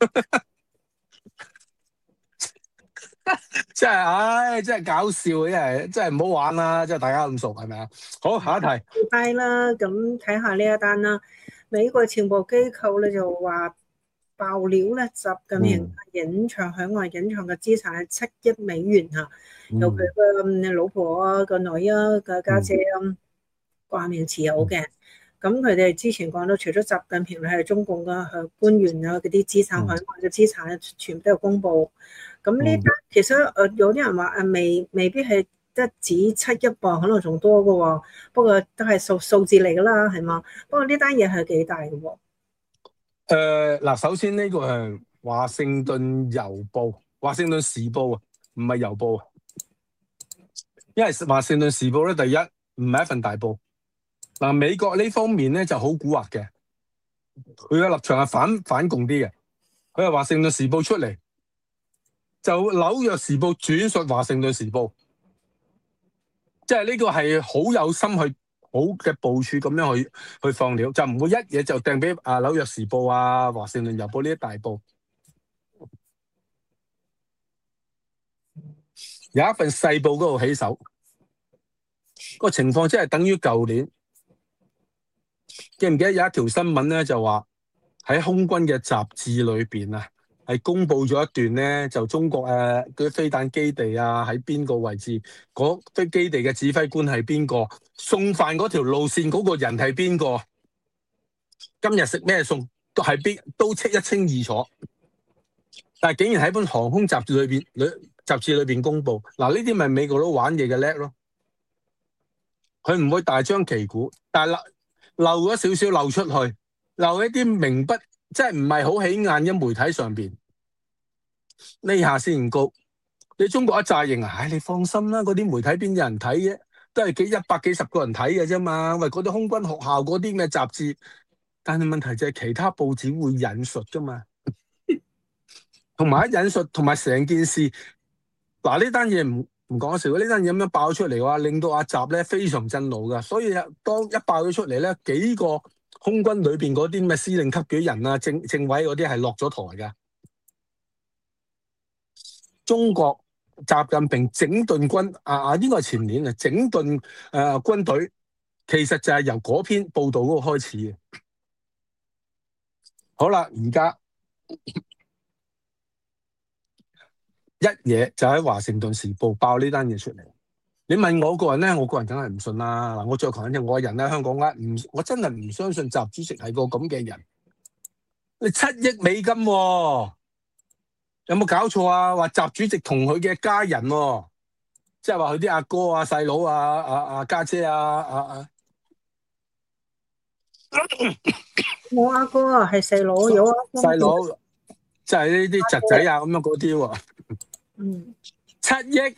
真係，唉，真係搞笑，真係真係唔好玩啦！真係大家咁熟係咪啊？好，下一題。 拜啦，咁睇下呢一單啦。美國情報機構咧就話爆料咧，習近平隱藏海外隱藏嘅資產係七億美元嚇， 嗯、 有佢嘅老婆啊、個女啊、個家姐啊掛名持有嘅。咁佢哋之前講到，除咗習近平係中共嘅官員啊嗰啲資產、嗯、海外嘅資產全部都有公佈。咁呢單其實誒有啲人話誒未未必係得止七億磅，可能仲多嘅喎。不過都係數數字嚟㗎啦，係嘛？不過呢單嘢係幾大嘅喎。 誒嗱，首先呢個係華盛頓郵報、華盛頓時報啊，唔係郵報啊。因為華盛頓時報咧，第一唔係一份大報。嗱，美國呢方面咧就好蠱惑嘅，佢嘅立場係反反共啲嘅。佢係華盛頓時報出嚟，就紐約時報轉述華盛頓時報，即係呢個係好有心去好嘅部署咁樣去去放料，就唔會一嘢就掟俾啊紐約時報啊、華盛頓郵報呢啲大報。有一份細報嗰度起手，個情況即係等於舊年，記唔記得有一條新聞咧，就話喺空軍嘅雜誌裏邊啊，係公布咗一段咧，就中國誒嗰啲飛彈基地啊喺邊個位置，嗰飛基地嘅指揮官係邊個，送飯嗰條路線嗰個人係邊個，今日食咩餸都係邊都清一清二楚，但係竟然喺本航空雜誌裏邊裏雜誌裏邊公布，嗱呢啲咪美國佬玩嘢嘅叻咯，佢唔會大張旗鼓，但係漏漏咗少少漏出去，漏一啲名不即係唔係好起眼嘅媒體上邊，呢下先高。你中國一紮型啊，唉你放心啦，嗰啲媒體邊有人睇嘅，都係幾一百幾十個人睇嘅啫嘛，喂嗰啲空軍學校嗰啲咩雜誌，但係問題就係其他報紙會引述噶嘛，同埋一引述同埋成件事。嗱呢單嘢唔唔講笑，呢單嘢咁樣爆出嚟嘅話，令到阿習咧非常震怒噶。所以當一爆咗出嚟咧，幾個空軍裏邊嗰啲咩司令級嘅人啊、政政委嗰啲係落咗台噶。中國習近平整頓軍啊啊，應該係前年啊，整頓誒、呃、軍隊，其實就係由嗰篇報道嗰個開始嘅。好啦，而家。一嘢就喺華盛頓時報爆呢單嘢出嚟，你問我個人咧，我個人梗係唔信啦。嗱，我再講一次，我個人咧，香港咧，唔，我真係唔相信習主席係個咁嘅人。你七億美金、哦，有冇搞錯啊？話習主席同佢嘅家人、哦，即係話佢啲阿哥啊、細佬啊、阿阿家姐啊、阿、啊、阿。 我阿哥啊，係細佬，有啊， 細佬，即係呢啲侄仔啊，咁樣嗰啲喎。 嗯， 七億，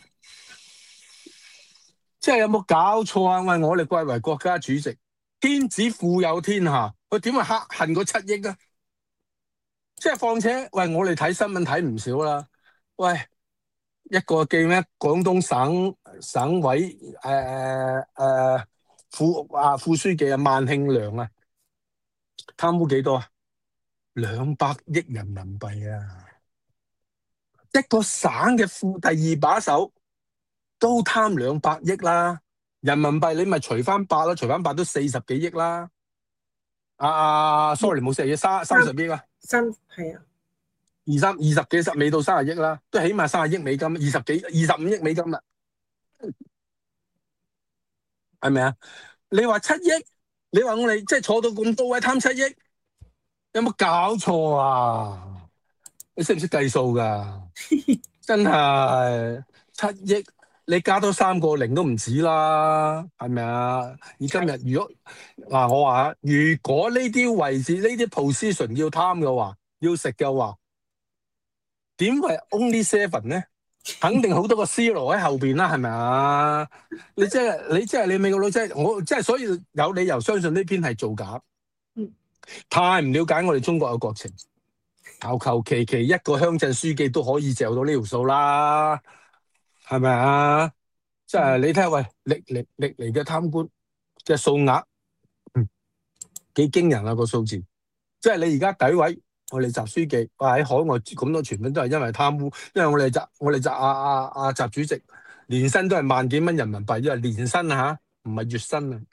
即係有冇搞錯啊？喂，我哋貴為國家主席，天子富有天下，佢點會黑恨嗰七億啊？即係況且，喂，我哋睇新聞睇唔少啦。喂，一個記咩？廣東省省委誒誒誒副啊副書記啊，萬慶良啊，貪污幾多啊？兩百億人民幣啊！一個省嘅副第二把手都貪兩百億啦，人民幣你咪除翻八啦，除翻八都四十幾億啦。啊啊 ，sorry 冇四十億，三三十億啦。 三係啊， 二三二十幾十未到三十億啦，都起碼三十億美金，二十幾二十五億美金啦。 係咪啊？你話七億，你話我哋即係坐到咁多位貪七億，有冇搞錯啊？你識唔識計數噶？真係七億，你加多三個零都唔止啦，係咪啊？而今日如果嗱，我話如果呢啲位置呢啲 position 要貪嘅話，要食嘅話，點會 only seven 咧？肯定好多個 C 羅喺後邊啦，係咪啊？你即係你即係你美國佬，即係我即係，所以有理由相信呢篇係造假。 嗯， 太唔了解我哋中國嘅國情，求求其其一個鄉鎮書記都可以嚼到呢條數啦，係咪啊？即係你睇下，喂，歷歷歷嚟嘅貪官嘅數額，嗯，幾驚人啊個數字！即係你而家詆毀我哋習書記，話喺海外咁多傳聞都係因為貪污，因為我哋習我哋習阿阿阿習主席年薪都係萬幾蚊人民幣，因為年薪啊嚇，唔係月薪啊。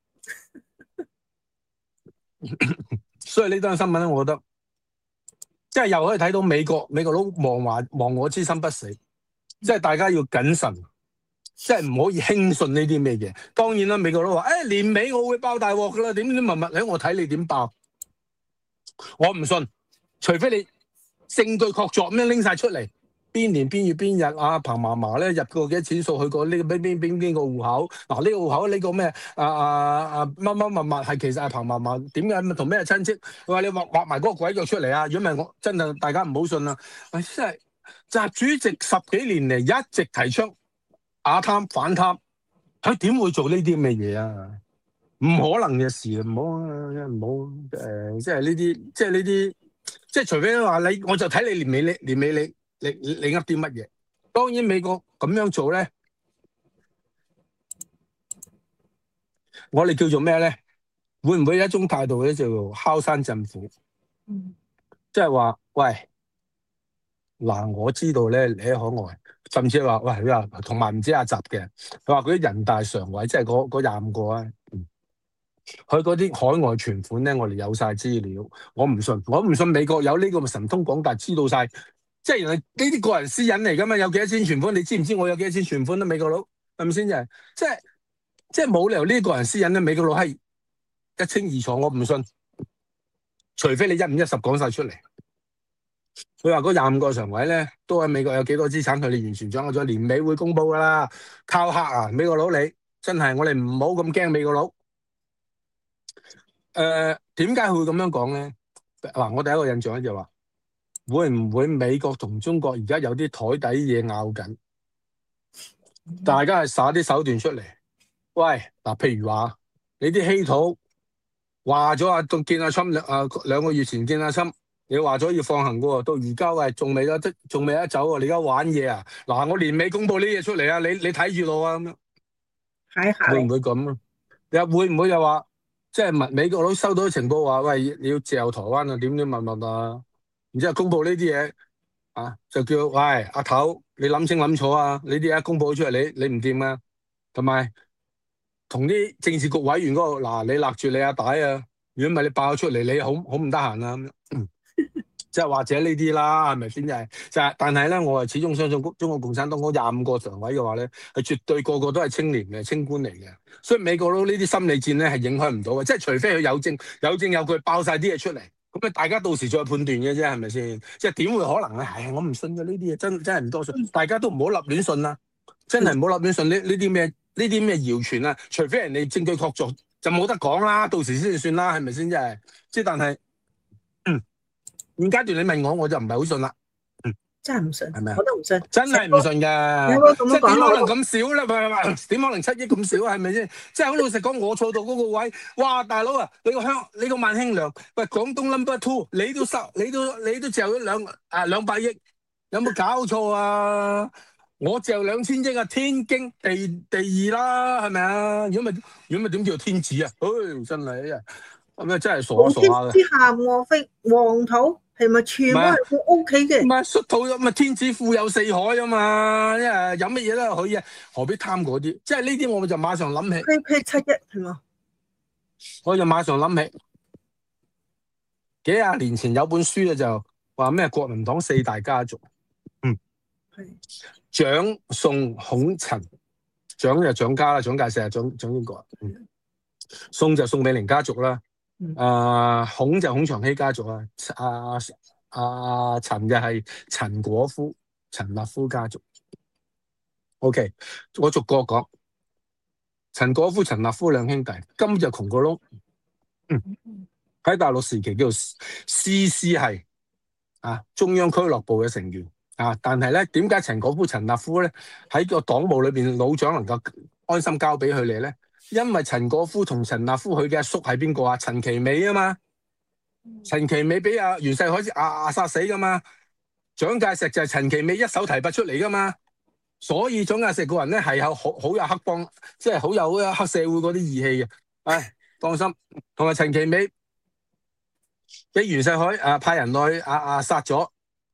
所以呢單新聞咧，我覺得即係又可以睇到美國美國佬亡華亡我之心不死，即係大家要謹慎，即係唔可以輕信呢啲咩嘢。當然啦，美國佬話：誒、哎、年尾我會爆大鑊噶啦，點點物物，喺我睇你點爆，我唔信。除非你證據確鑿咁樣拎晒出嚟，邊年邊月邊日啊，彭嫲嫲咧入過幾多錢數，去過呢個邊邊邊邊個戶口，嗱呢個戶口呢個咩啊啊啊乜乜物物係其實係彭嫲嫲點解同咩親戚？佢話你畫畫埋嗰個鬼腳出嚟啊！如果唔係我真係大家唔好信啦。喂，真係習主席十幾年嚟一直提倡打貪反貪，佢點會做呢啲咁嘅嘢啊？唔可能嘅事，唔好唔好誒，即係呢啲，即係呢啲。即係除非話你，我就睇你年尾你年尾你你你噏啲乜嘢。當然美國咁樣做咧，我哋叫做咩咧？會唔會有一種態度咧，叫做敲山震虎？ 嗯， 即係話，喂，嗱，我知道咧，你喺海外，甚至係話，喂，佢話同埋唔止阿習嘅，佢話嗰啲人大常委，即係嗰嗰廿五個啊。佢嗰啲海外存款咧，我哋有晒資料，我唔信，我唔信美國有呢個神通廣大，知道晒，即係原來呢啲個人私隱嚟噶嘛，有幾多錢存款，你知唔知我有幾多錢存款啊？美國佬係咪先？就係即係即係冇理由呢個人私隱咧，美國佬係一清二楚，我唔信，除非你一五一十講晒出嚟。佢話嗰廿五個常委咧，都喺美國有幾多資產，佢哋完全掌握咗，年尾會公布噶啦。靠黑啊，美國佬你真係，我哋唔好咁驚美國佬。誒，點解佢會咁樣講咧？嗱，我第一個印象咧就話，會唔會美國同中國而家有啲台底嘢拗緊？大家係耍啲手段出嚟。喂，嗱，譬如話你啲稀土話咗啊，仲見阿侵兩啊兩個月前見阿侵，你話咗要放行嘅喎，到而家喂仲未得，仲未得走喎，你而家玩嘢啊？嗱，我年尾公布呢嘢出嚟啊，你你睇住我啊咁樣， 睇下會唔會咁啊？又會唔會又話？即係美美國佬收到啲情報話，喂，你要自由台灣啊，點點乜乜啊，然之後公佈呢啲嘢啊，就叫喂阿頭，你諗清諗楚啊，呢啲嘢公佈出嚟，你你唔掂啊，同埋同啲政治局委員嗰個嗱，你勒住你阿弟啊，如果唔係你爆咗出嚟，你好好唔得閒啊咁樣。即係或者呢啲啦，係咪先？就係就係，但係咧，我係始終相信中國共產黨嗰廿五個常委嘅話咧，係絕對個個都係清廉嘅清官嚟嘅。所以美國佬呢啲心理戰咧係影響唔到嘅，即係除非佢有證有證有據爆晒啲嘢出嚟，咁啊大家到時再判斷嘅啫，係咪先？即係點會可能咧？係我唔信嘅呢啲嘢，真真係唔多信。大家都唔好立亂信啦，真係唔好立亂信呢呢啲咩呢啲咩謠傳啊！除非人哋證據確鑿，就冇得講啦，到時先至算啦，係咪先？即係即係，但係。現階段你問我，我就唔係好信啦。嗯， 真係唔信， 係咪啊？ 我都唔信， 真係唔信㗎。即係點可能咁少咧？唔係唔係，點可能七億咁少啊？係咪先？即係好老實講，我坐到嗰個位，哇！大佬啊，你個香，你個萬興良，喂，廣東 number two，你都收，你都你都嚼咗兩啊兩百億，有冇搞錯啊？我嚼兩千億啊，天經地地義啦，係咪啊？如果咪如果咪點叫做天子啊？唉，真係啊！咁咪真係傻下傻下嘅。 天之下卧飛黃土係咪全部係佢屋企嘅？ 唔係xuất土咁咪天子富有四海啊嘛！因為有乜嘢都可以啊，何必貪嗰啲？即係呢啲我就馬上諗起。 佢佢七億係嘛？ 我就馬上諗起幾廿年前有本書咧，就話咩國民黨四大家族，嗯，係蔣宋孔陳蔣就蔣家啦，蔣介石係蔣蔣經國。嗯，宋就宋美齡家族啦。啊、呃，孔就孔祥熙家族啊。啊啊，陳就係陳果夫、陳立夫家族。OK， 我逐個講。陳果夫、陳立夫兩兄弟，根本就窮過窿。嗯，喺大陸時期叫做師師系啊，中央俱樂部嘅成員啊。但係咧，點解陳果夫、陳立夫咧喺個黨務裏邊老蔣能夠安心交俾佢哋咧？因為陳果夫同陳立夫佢嘅阿叔係邊個啊？陳其美啊嘛。陳其美俾阿袁世凱壓壓殺死噶嘛。蔣介石就係陳其美一手提拔出嚟噶嘛。所以蔣介石個人咧係有好好有黑幫，即係好有黑社會嗰啲義氣嘅。唉，放心。同埋陳其美俾袁世凱啊派人落去啊啊殺咗，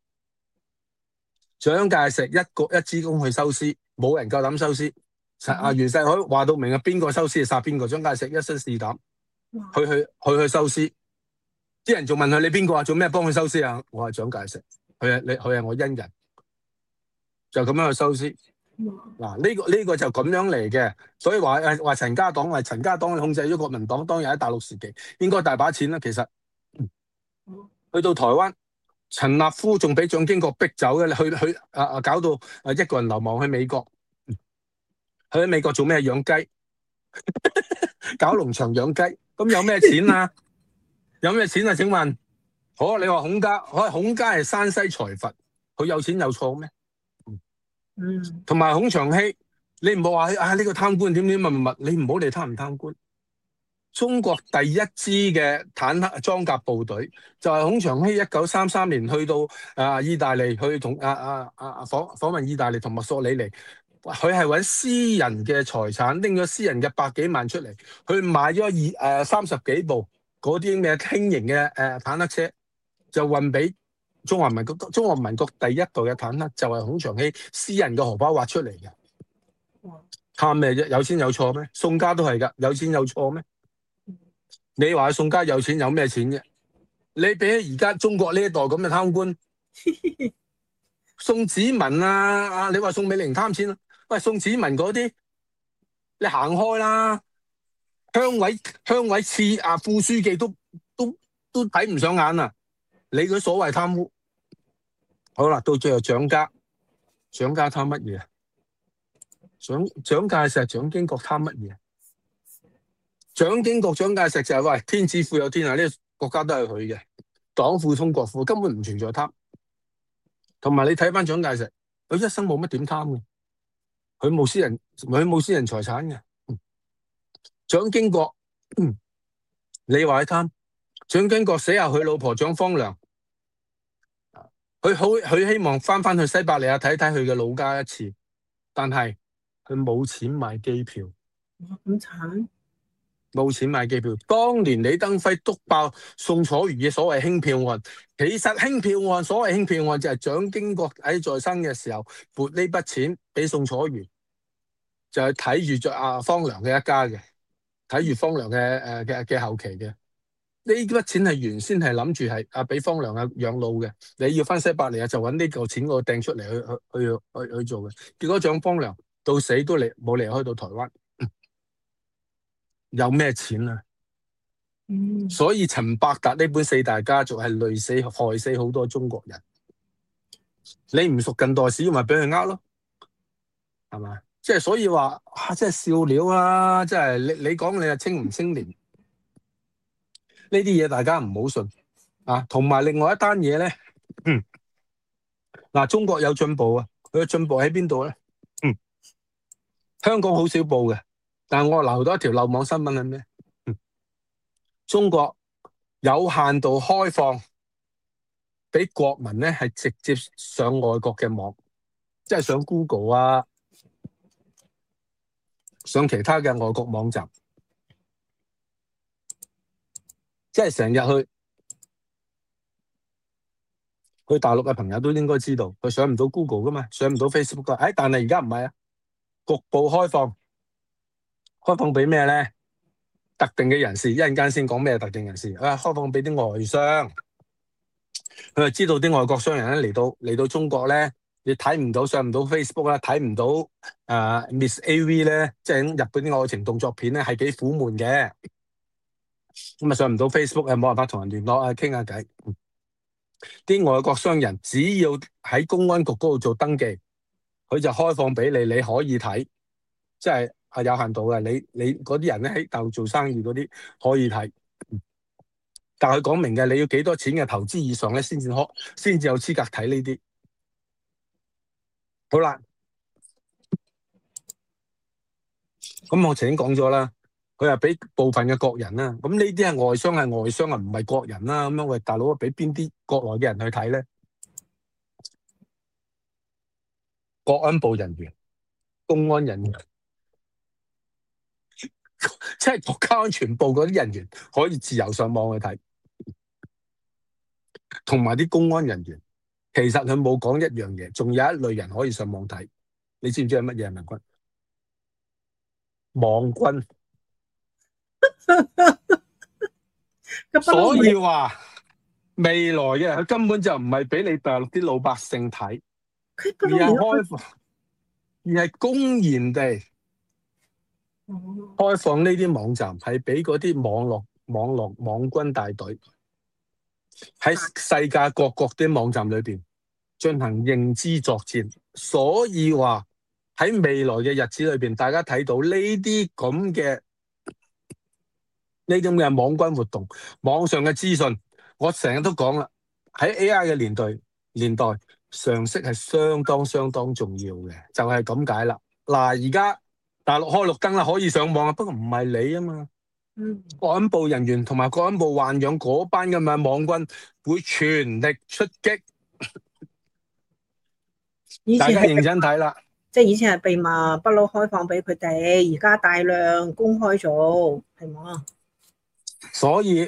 蔣介石一個一支公去收屍，冇人夠膽收屍。啊袁世凱話到明啊，邊個收屍就殺邊個。蔣介石一身是膽，去去去去收屍。啲人仲問佢你邊個啊？做咩幫佢收屍啊？我係蔣介石，佢係你佢係我恩人。就咁樣去收屍。嗱，呢個呢個就咁樣嚟嘅，所以話誒話陳家黨係陳家黨控制咗國民黨，當日喺大陸時期應該大把錢啦。其實去到台灣，陳立夫仲俾蔣經國逼走嘅，去去啊啊搞到啊一個人流亡去美國。去喺美國做咩？養雞，搞農場養雞。咁有咩錢啊？有咩錢啊？請問，好，你話孔家，可孔家係山西財閥，佢有錢有錯咩？嗯，同埋孔祥熙，你唔好話啊呢個貪官點點乜乜乜，你唔好理貪唔貪官。中國第一支嘅坦克裝甲部隊就係孔祥熙一九三三年去到啊意大利去同啊啊啊訪訪問意大利同墨索里尼，佢係搵私人嘅財產拎咗私人嘅百幾萬出嚟，去買咗二誒三十幾部嗰啲咩輕型嘅誒坦克車，就運俾中華民國。中華民國第一代嘅坦克就係孔祥熙私人嘅荷包挖出嚟嘅。貪咩啫？有錢有錯咩？宋家都係噶，有錢有錯咩？你話宋家有錢有咩錢啫？你比起而家中國呢一代咁嘅貪官，宋子文啊啊！你話宋美齡貪錢啊？喂，宋子文嗰啲，你行開啦！鄉委鄉委次啊副書記都都都睇唔上眼啊！你嗰所謂貪污，好啦，到最後蔣家，蔣家貪乜嘢？蔣蔣介石、蔣經國貪乜嘢？蔣經國、蔣介石就係、是、喂，天子富有天下，呢、這個國家都係佢嘅，黨富通國富，根本唔存在貪。同埋你睇翻蔣介石，佢一生冇乜點貪嘅，佢冇私人，佢冇私人財產嘅。蔣經國，嗯、你話佢貪？蔣經國死後，佢老婆蔣方良，佢好，佢希望翻翻去西伯利亞睇睇佢嘅老家一次，但係佢冇錢買機票。 咁慘？ 冇錢買機票。當年李登輝督爆宋楚瑜嘅所謂輕票案，其實輕票案所謂輕票案就係蔣經國喺在生嘅時候撥呢筆錢俾宋楚瑜，就係睇住咗阿方良嘅一家嘅，睇住方良嘅誒嘅嘅後期嘅。呢筆錢係原先係諗住係啊俾方良啊養老嘅，你要翻西伯利亞就揾呢嚿錢嗰個掟出嚟去去去去去做嘅。結果蔣方良到死都離冇離開到台灣。有咩錢啊？嗯、所以陳伯達呢本四大家族係累死害死好多中國人。你唔熟近代史，咪俾佢呃咯，係嘛？即係所以話啊，真係笑料啦！即係你你講你係清唔清廉？呢啲嘢大家唔好信啊！同埋另外一單嘢咧，嗯，嗱、啊，中國有進步啊，佢嘅進步喺邊度咧？嗯，香港好少報嘅，但係我留到一條漏網新聞係咩？中國有限度開放俾國民咧，係直接上外國嘅網，即係上 Google 啊，上其他嘅外國網站，即係成日去去大陸嘅朋友都應該知道，佢上唔到 Google 噶嘛，上唔到 Facebook 噶。誒，但係而家唔係啊，局部開放，開放俾咩咧？特定嘅人士，一陣間先講咩特定人士啊，開放俾啲外商，佢就知道啲外國商人咧嚟到嚟到中國咧， 你睇唔到上唔到 Facebook 啦，睇唔到誒、呃、Miss A V 咧，即係日本啲愛情動作片咧，係幾苦悶嘅。咁啊上唔到 Facebook 啊，冇辦法同人聯絡啊，傾下偈。啲外國商人只要喺公安局嗰度做登記，佢就開放俾你，你可以睇，即係係有限度嘅。你你嗰啲人咧喺大陸做生意嗰啲可以睇，但係佢講明嘅，你要幾多錢嘅投資以上咧，先至可先至有資格睇呢啲。好啦，咁我曾經講咗啦，佢係俾部分嘅國人啦，咁呢啲係外商係外商啊，唔係國人啦。咁樣喂，大佬俾邊啲國內嘅人去睇咧？國安部人員、公安人員，即係國家安全部嗰啲人員可以自由上網去睇，同埋啲公安人員，其實佢冇講一樣嘢，仲有一類人可以上網睇，你知唔知係乜嘢？文君，網軍。所以話未來嘅佢根本就唔係俾你大陸啲老百姓睇，而係開放，而係公然地開放呢啲網站，係俾嗰啲網絡網絡網軍大隊喺世界各國啲網站裏邊進行認知作戰。所以話喺未來嘅日子裏邊，大家睇到呢啲咁嘅呢啲咁嘅網軍活動，網上嘅資訊，我成日都講啦，喺 A I 嘅年代年代，常識係相當相當重要嘅，就係咁解啦。嗱，而家大陸開綠燈啦，可以上網啊，不過唔係你啊嘛。嗯，國安部人員同埋國安部豢養嗰班咁嘅網軍會全力出擊，大家認真睇啦。 即係以前係秘密不嬲開放俾佢哋，而家大量公開咗，係嘛？ 所以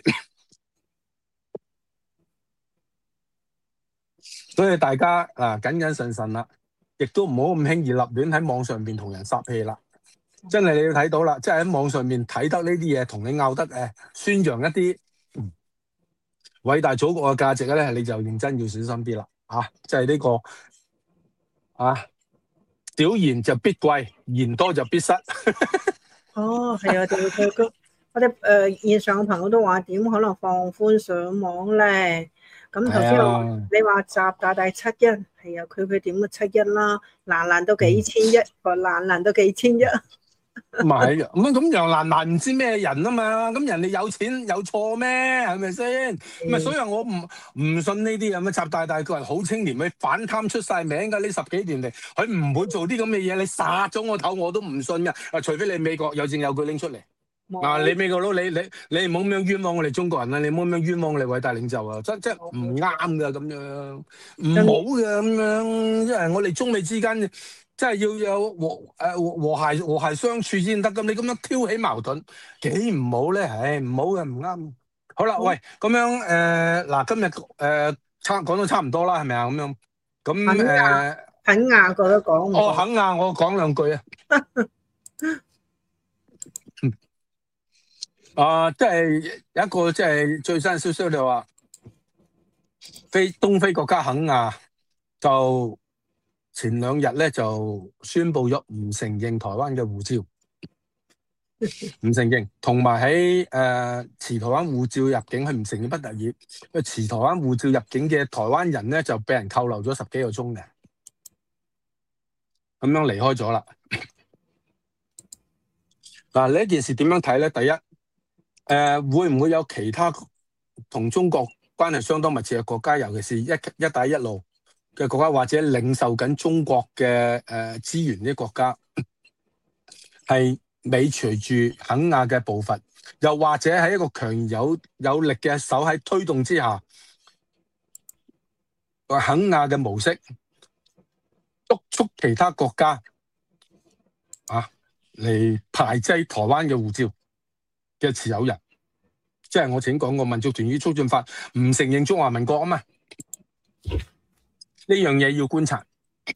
所以大家啊，謹謹慎慎啦，亦都唔好咁輕易立亂喺網上邊同人撒氣啦。真係你要睇到啦，即係喺網上面睇得呢啲嘢，同你拗得誒，宣揚一啲偉大祖國嘅價值咧，你就認真要小心啲啦。啊，即係呢個啊，少言就必貴，言多就必失。 哦，係啊，對對對，我哋誒現場嘅朋友都話點可能放寬上網咧？咁頭先我你話習大大七一，係啊，佢佢點嘅七一啦，難難都幾千一，個難難都幾千一。 唔係，咁咁楊蘭蘭唔知咩人啊嘛，咁人哋有錢有錯咩？係咪先？唔係，所以我唔唔信呢啲咁嘅習大大個人好清廉，佢反貪出晒名㗎。呢十幾年嚟，佢唔會做啲咁嘅嘢。你殺咗我頭我都唔信㗎。啊，除非你美國有證有據拎出嚟。嗱、啊，你美國佬，你你你唔好咁樣冤枉我哋中國人啦，你唔好咁樣冤枉我哋偉大領袖啊！真真唔啱㗎咁樣，唔好㗎咁樣，因為我哋中美之間。真係要有和誒和和諧和諧相處先得，咁你咁樣挑起矛盾，幾唔好咧？唉，唔好嘅，唔啱。好啦，喂，咁樣誒嗱，今日誒差講到差唔多啦，係咪啊？咁樣咁誒， 肯亞覺得講哦，肯亞我講兩句啊。啊，即係有一個即係最新消息就話，非東非國家肯亞就。前兩日咧就宣布咗唔承認台灣嘅護照，唔承認，同埋喺誒持台灣護照入境，佢唔承認不特止，佢持台灣護照入境嘅台灣人咧就俾人扣留咗十幾個鐘嘅，咁樣離開咗啦。嗱，呢件事點樣睇咧？第一，誒、呃、會唔會有其他同中國關係相當密切嘅國家，尤其是一一帶一路嘅國家，或者領受緊中國嘅誒資源啲國家，係尾隨住肯亞嘅步伐，又或者喺一個強有有力嘅手喺推動之下，肯亞嘅模式督促其他國家啊嚟排擠台灣嘅護照嘅持有人，即係我曾經講過民族團結促進法唔承認中華民國啊嘛。呢樣嘢要觀察，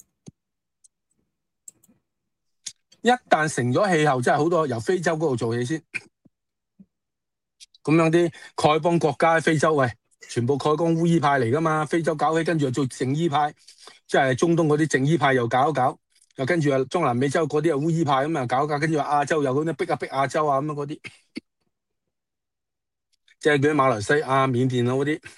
一旦成咗氣候，真係好多由非洲嗰度做起先，咁樣啲丐幫國家喺非洲，喂，全部丐幫烏衣派嚟噶嘛，非洲搞起，跟住又做正衣派， 即係中東嗰啲正伊派又搞一搞，又跟住啊中南美洲嗰啲啊烏伊派咁啊搞一搞，跟住話亞洲又咁樣逼一逼亞洲啊咁樣嗰啲，即係嗰啲馬來西亞、緬甸啊嗰啲。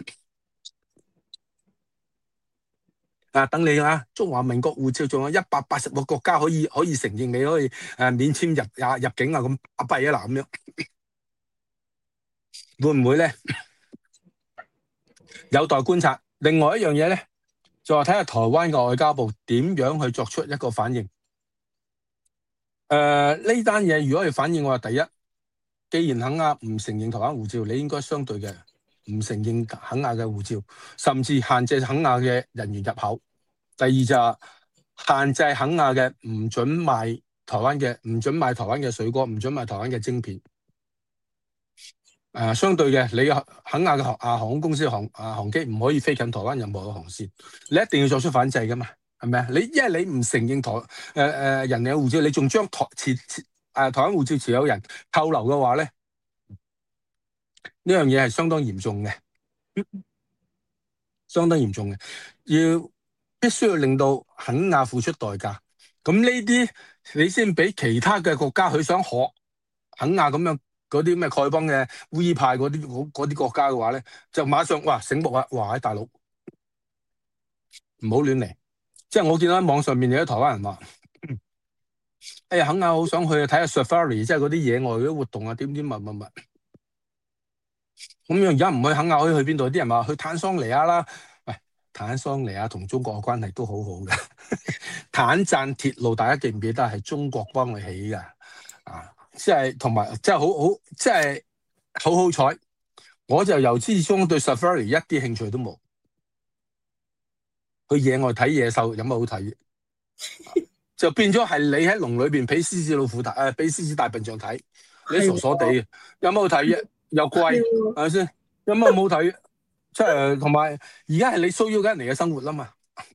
啊！等你啊，中華民國護照仲有一百八十個國家可以可以承認你可以誒、啊、免簽入啊入境啊咁巴閉啊嗱咁樣，會唔會咧？有待觀察。另外一樣嘢咧，就話睇下台灣嘅外交部點樣去作出一個反應。誒呢單嘢如果係反應嘅話，第一，既然肯亞唔承認台灣護照，你應該相對嘅唔承認肯亞嘅護照，甚至限制肯亞嘅人員入口。第二就係限制肯亞嘅唔准賣台灣嘅唔准賣台灣嘅水果，唔准賣台灣嘅晶片。誒、呃，相對嘅，你肯亞嘅航啊航空公司航啊航機唔可以飛近台灣任何嘅航線，你一定要作出反制噶嘛，係咪啊？你因為你唔承認台誒誒、呃、人哋嘅護照，你仲將台持持誒台灣護照持有人扣留嘅話咧，呢樣嘢係相當嚴重嘅，相當嚴重嘅，要。必須要令到肯亞付出代價，咁呢啲你先俾其他嘅國家佢想學肯亞咁樣嗰啲咩丐幫嘅烏伊派嗰啲嗰啲國家嘅話咧，就馬上哇醒目啊！哇喺大陸唔好亂嚟，即係我見到喺網上面有啲台灣人話，哎呀肯亞好想去睇下 safari， 即係嗰啲野外嗰啲活動啊，點點乜乜乜，咁樣而家唔去肯亞可以去邊度？啲人話去坦桑尼亞啦。坦桑尼亞同中國嘅關係都好好嘅，坦贊鐵路大家記唔記得係中國幫佢起嘅？啊，即係同埋即係好好，即係好好彩，我就由始至終對 Safari 一啲興趣都冇。去野外睇野獸有乜好睇？就變咗係你喺籠裏邊俾獅子老虎睇，誒俾獅子大笨象睇，你傻傻地嘅，有乜好睇嘅？又貴，係咪先？有乜好睇？即係同埋，而家係你騷擾緊人哋嘅生活啦嘛，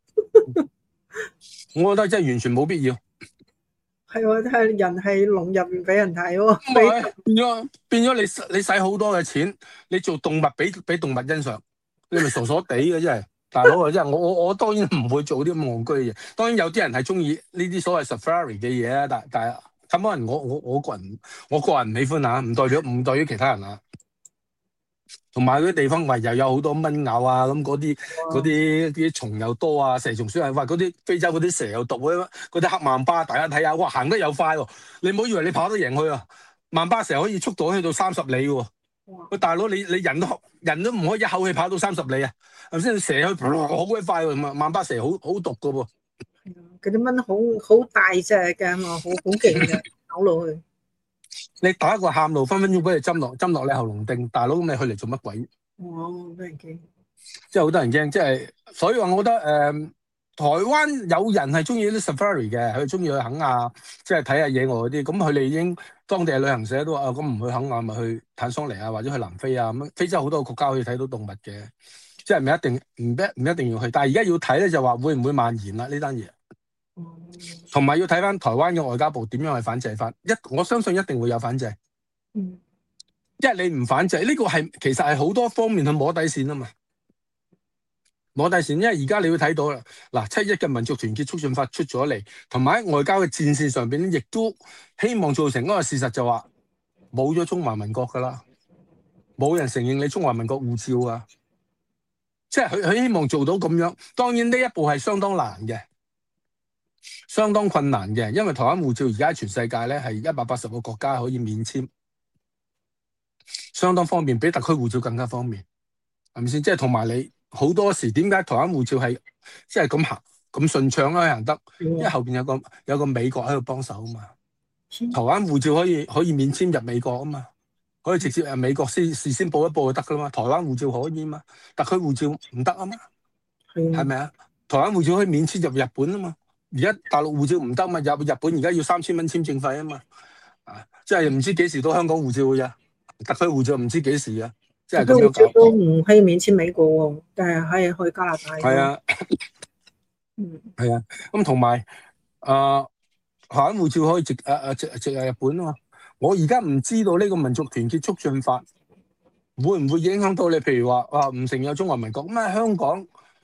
我覺得真係完全冇必要。 係喎，睇人係籠入面俾人睇喎。 變咗變咗，你你使好多嘅錢，你做動物俾俾動物欣賞，你咪傻傻地嘅真係，大佬啊真係，我我我當然唔會做啲咁戇居嘅嘢。當然有啲人係中意呢啲所謂 safari 嘅嘢啊，但但係咁多人我我我個人我個人唔喜歡嚇，唔代表唔代表其他人啊。同埋嗰啲地方，話又有好多蚊咬啊，咁嗰啲嗰啲啲蟲又多啊，蛇蟲鼠蟻，哇！嗰啲非洲嗰啲蛇又毒啊，嗰啲黑曼巴，大家睇下，哇！行得又快喎、啊，你唔好以為你跑得贏佢啊！曼巴蛇可以速度去到三十里喎、啊，喂大佬，你你人都人都唔可以一口氣跑到三十里啊，係咪先？蛇去好鬼快喎、啊，曼巴蛇好好毒噶喎、啊。 嗰啲蚊好好大隻嘅嘛，好好勁嘅，咬落去。 你打一個喊路，分分鐘俾你針落針落你喉嚨定，大佬咁你去嚟做乜鬼？ 哇！俾人驚， 即係好多人驚，即係所以話我覺得誒、呃，台灣有人係中意啲 safari 嘅，佢中意去肯亞，即係睇下野外嗰啲。咁佢哋已經當地嘅旅行社都話啊，咁唔去肯亞咪去坦桑尼亞或者去南非啊咁。非洲好多個國家可以睇到動物嘅，即係唔一定唔一唔一定要去。但係而家要睇咧，就話會唔會蔓延啦呢單嘢？同埋要睇翻台灣嘅外交部點樣去反制翻，一我相信一定會有反制。嗯，因為你唔反制，呢、這個係其實係好多方面去摸底線啊嘛，摸底線。因為而家你會睇到啦，嗱七一嘅民族團結促進法出咗嚟，同埋喺外交嘅戰線上邊亦都希望造成嗰個事實，就話冇咗中華民國噶啦，冇人承認你中華民國護照啊，即係佢佢希望做到咁樣。當然呢一步係相當難嘅。相當困難嘅，因為台灣護照而家全世界咧係一百八十個國家可以免簽，相當方便，比特區護照更加方便，係咪先？即係同埋你好多時點解台灣護照係即係咁行咁順暢咧行得？因為後邊有個有個美國喺度幫手啊嘛。台灣護照可以可以免簽入美國啊嘛，可以直接入美國先事先報一報就得噶啦嘛。台灣護照可以嘛，特區護照唔得啊嘛，係咪啊？台灣護照可以免簽入日本啊嘛。而家大陸護照唔得嘛，入日本而家要三千蚊簽證費啊嘛，啊，即係唔知幾時到香港護照嘅啫，特區護照唔知幾時啊，即係咁樣搞。 都唔可以免簽美國喎，但係可以去加拿大。 係啊，嗯，係啊，咁同埋啊，台灣護照可以直啊啊直直入日本啊嘛。我而家唔知道呢個民族團結促進法會唔會影響到你？譬如話啊，唔承認中華民國咁啊，香港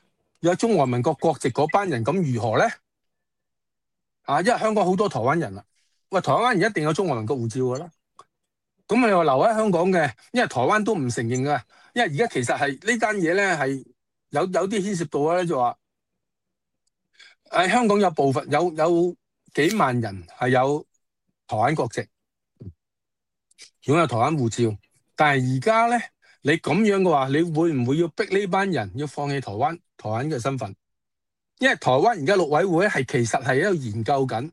有中華民國國籍嗰班人，咁如何咧？啊，因為香港好多台灣人啊，喂，台灣人一定有中華民國護照噶啦。咁你話留喺香港嘅，因為台灣都唔承認噶，因為而家其實係呢單嘢咧係有有啲牽涉到咧，就話喺香港有部分有有幾萬人係有台灣國籍，擁有台灣護照，但係而家咧你咁樣嘅話，你會唔會要逼呢班人要放棄台灣台灣嘅身份？因為台灣而家陸委會係其實係喺度研究緊，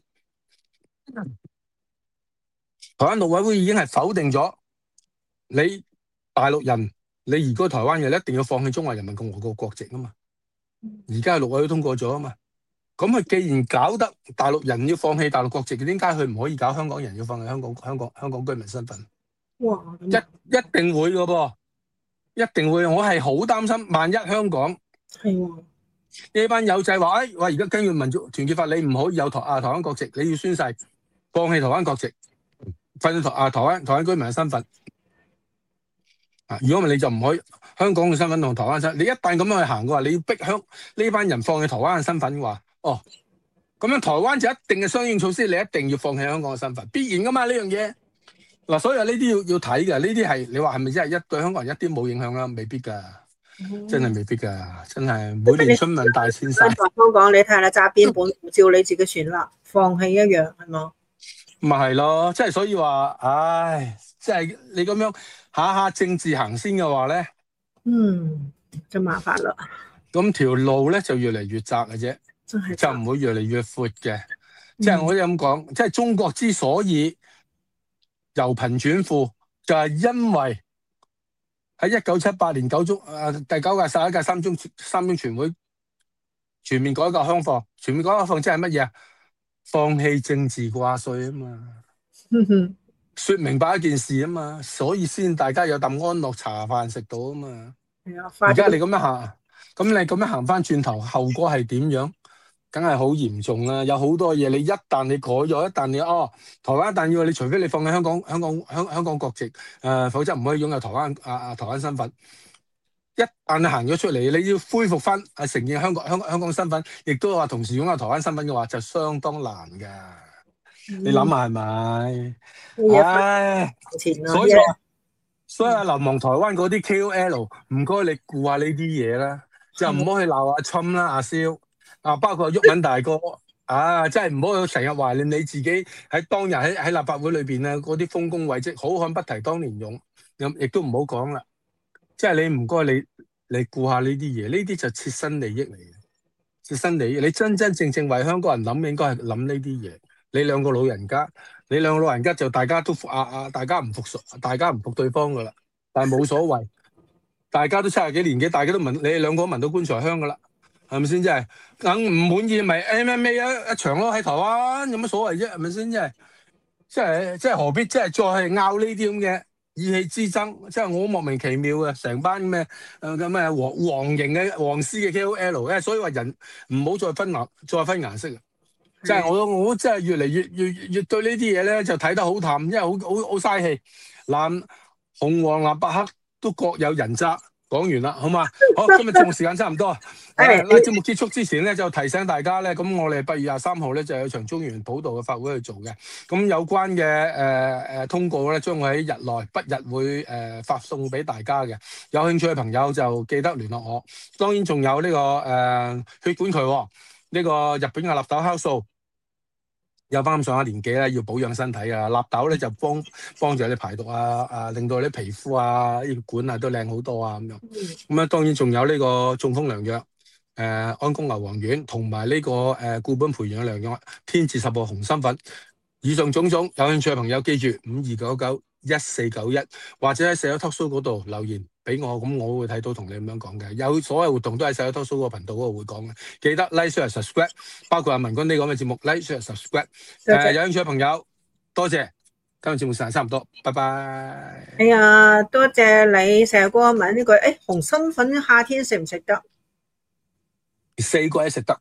台灣陸委會已經係否定咗你大陸人，你如果台灣人一定要放棄中華人民共和國國籍啊嘛。而家係陸委會通過咗啊嘛。咁佢既然搞得大陸人要放棄大陸國籍，點解佢唔可以搞香港人要放棄香港香港香港居民身份？ 哇！ 一一定會噶噃，一定會。我係好擔心，萬一香港係呢班友仔話，哎，喂，而家根據民族團結法，你唔可以有台啊台灣國籍，你要宣誓放棄台灣國籍，放台啊台灣台灣居民嘅身份。啊，如果唔係你就唔可以香港嘅身份同台灣身份。你一旦咁樣去行嘅話，你要逼香呢班人放棄台灣嘅身份嘅話，哦，咁樣台灣就一定嘅相應措施，你一定要放棄香港嘅身份，必然噶嘛呢樣嘢。嗱、啊，所以呢啲要要睇嘅，呢啲係你話係咪真係一對香港人一啲冇影響啦？未必噶，真係未必噶，真係每年春運大遷徙。 香港你睇下啦，揸邊本護照你自己選啦，放棄一樣係嘛？ 咪係咯，即係所以話，唉，即係你咁樣下下政治行先嘅話咧， 嗯，就麻煩啦。 咁條路咧就越嚟越窄嘅啫， 真係就唔會越嚟越闊嘅。即係我咁講，即係中國之所以由貧轉富，就係因為喺一九七八年九中誒第九屆十一屆三中三中全會全面改革開放，全面改革開放即係乜嘢啊？放棄政治掛帥啊嘛，說明白一件事啊嘛，所以先大家有啖安樂茶飯食到啊嘛。而家你咁樣行，咁你咁樣行翻轉頭，後果係點樣？梗係好嚴重啦！有好多嘢，你一旦你改咗，一旦你哦，台灣一旦要你，除非你放棄香港香港香香港國籍，誒、呃，否則唔可以擁有台灣啊啊台灣身份。一旦你行咗出嚟，你要恢復翻啊承認香港香港香港身份，亦都話同時擁有台灣身份嘅話，就相當難噶。嗯、你諗下係咪？唉，所以話，所以話流亡台灣嗰啲 K O L，唔該你顧下呢啲嘢啦，就唔好去鬧阿侵啦，阿蕭啊，包括毓民大哥啊，真係唔好成日懷念你自己喺當日喺喺立法會裏邊咧嗰啲豐功偉績，好漢不提當年勇，咁亦都唔好講啦。即係你唔該你你顧下呢啲嘢，呢啲就切身利益嚟嘅，切身利益。你真真正正為香港人諗，應該係諗呢啲嘢。你兩個老人家，你兩個老人家就大家都服啊啊，大家唔服熟，大家唔服對方噶啦，但係冇所謂，大家都七十幾年紀，大家都聞，你哋兩個聞到棺材香噶啦，係咪先？真係硬唔滿意咪 M M A 一一場咯，喺台灣有乜所謂啫？係咪先？真係，即係即係何必即係再係拗呢啲咁嘅意氣之爭？即係我莫名其妙嘅，成班咩誒咁咩黃黃型嘅黃絲嘅 K O L 咧，所以話人唔好再分顏，再分顏色。即係我我真係越嚟越越越對呢啲嘢咧就睇得好淡，因為好好好嘥氣。藍紅黃藍白黑都各有人渣。講完啦，好嘛？好，今日節目時間差唔多。喺節目結束之前咧，就提醒大家咧，咁我哋八月廿三號咧就有場中原普渡嘅法會去做嘅。咁有關嘅誒誒通告咧，將會喺日內不日會誒、呃、發送俾大家嘅。有興趣嘅朋友就記得聯絡我。當然仲有呢、這個誒、呃、血管渠呢、哦這個日本嘅納豆酵素。有翻咁上下年紀咧，要保養身體啊！納豆咧就幫幫助你排毒啊，啊令到你皮膚啊、血管啊都靚好多啊咁樣。咁啊，當然仲有呢個中風良藥，誒、呃、安宮牛黃丸，同埋呢個誒、呃、固本培元嘅良藥天字十號紅心粉。以上種種，有興趣嘅朋友記住五二九九一四九一，或者喺社友 Talk Show 嗰度留言俾我，咁我會睇到同你咁樣講嘅。有所有活動都喺社友 Talk Show 個頻道嗰度會講嘅。記得 like share subscribe， 包括阿文君呢講嘅節目 like share subscribe。誒、呃，有興趣嘅朋友多謝，今日節目時間差唔多，拜拜。 哎呀，多謝你成日過問呢句，誒，紅心粉夏天食唔食得？ 四季都食得。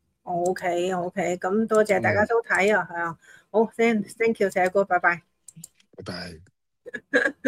OK OK，咁多謝大家收睇啊，係啊，好 thank thank you 成日過，拜拜。 拜拜。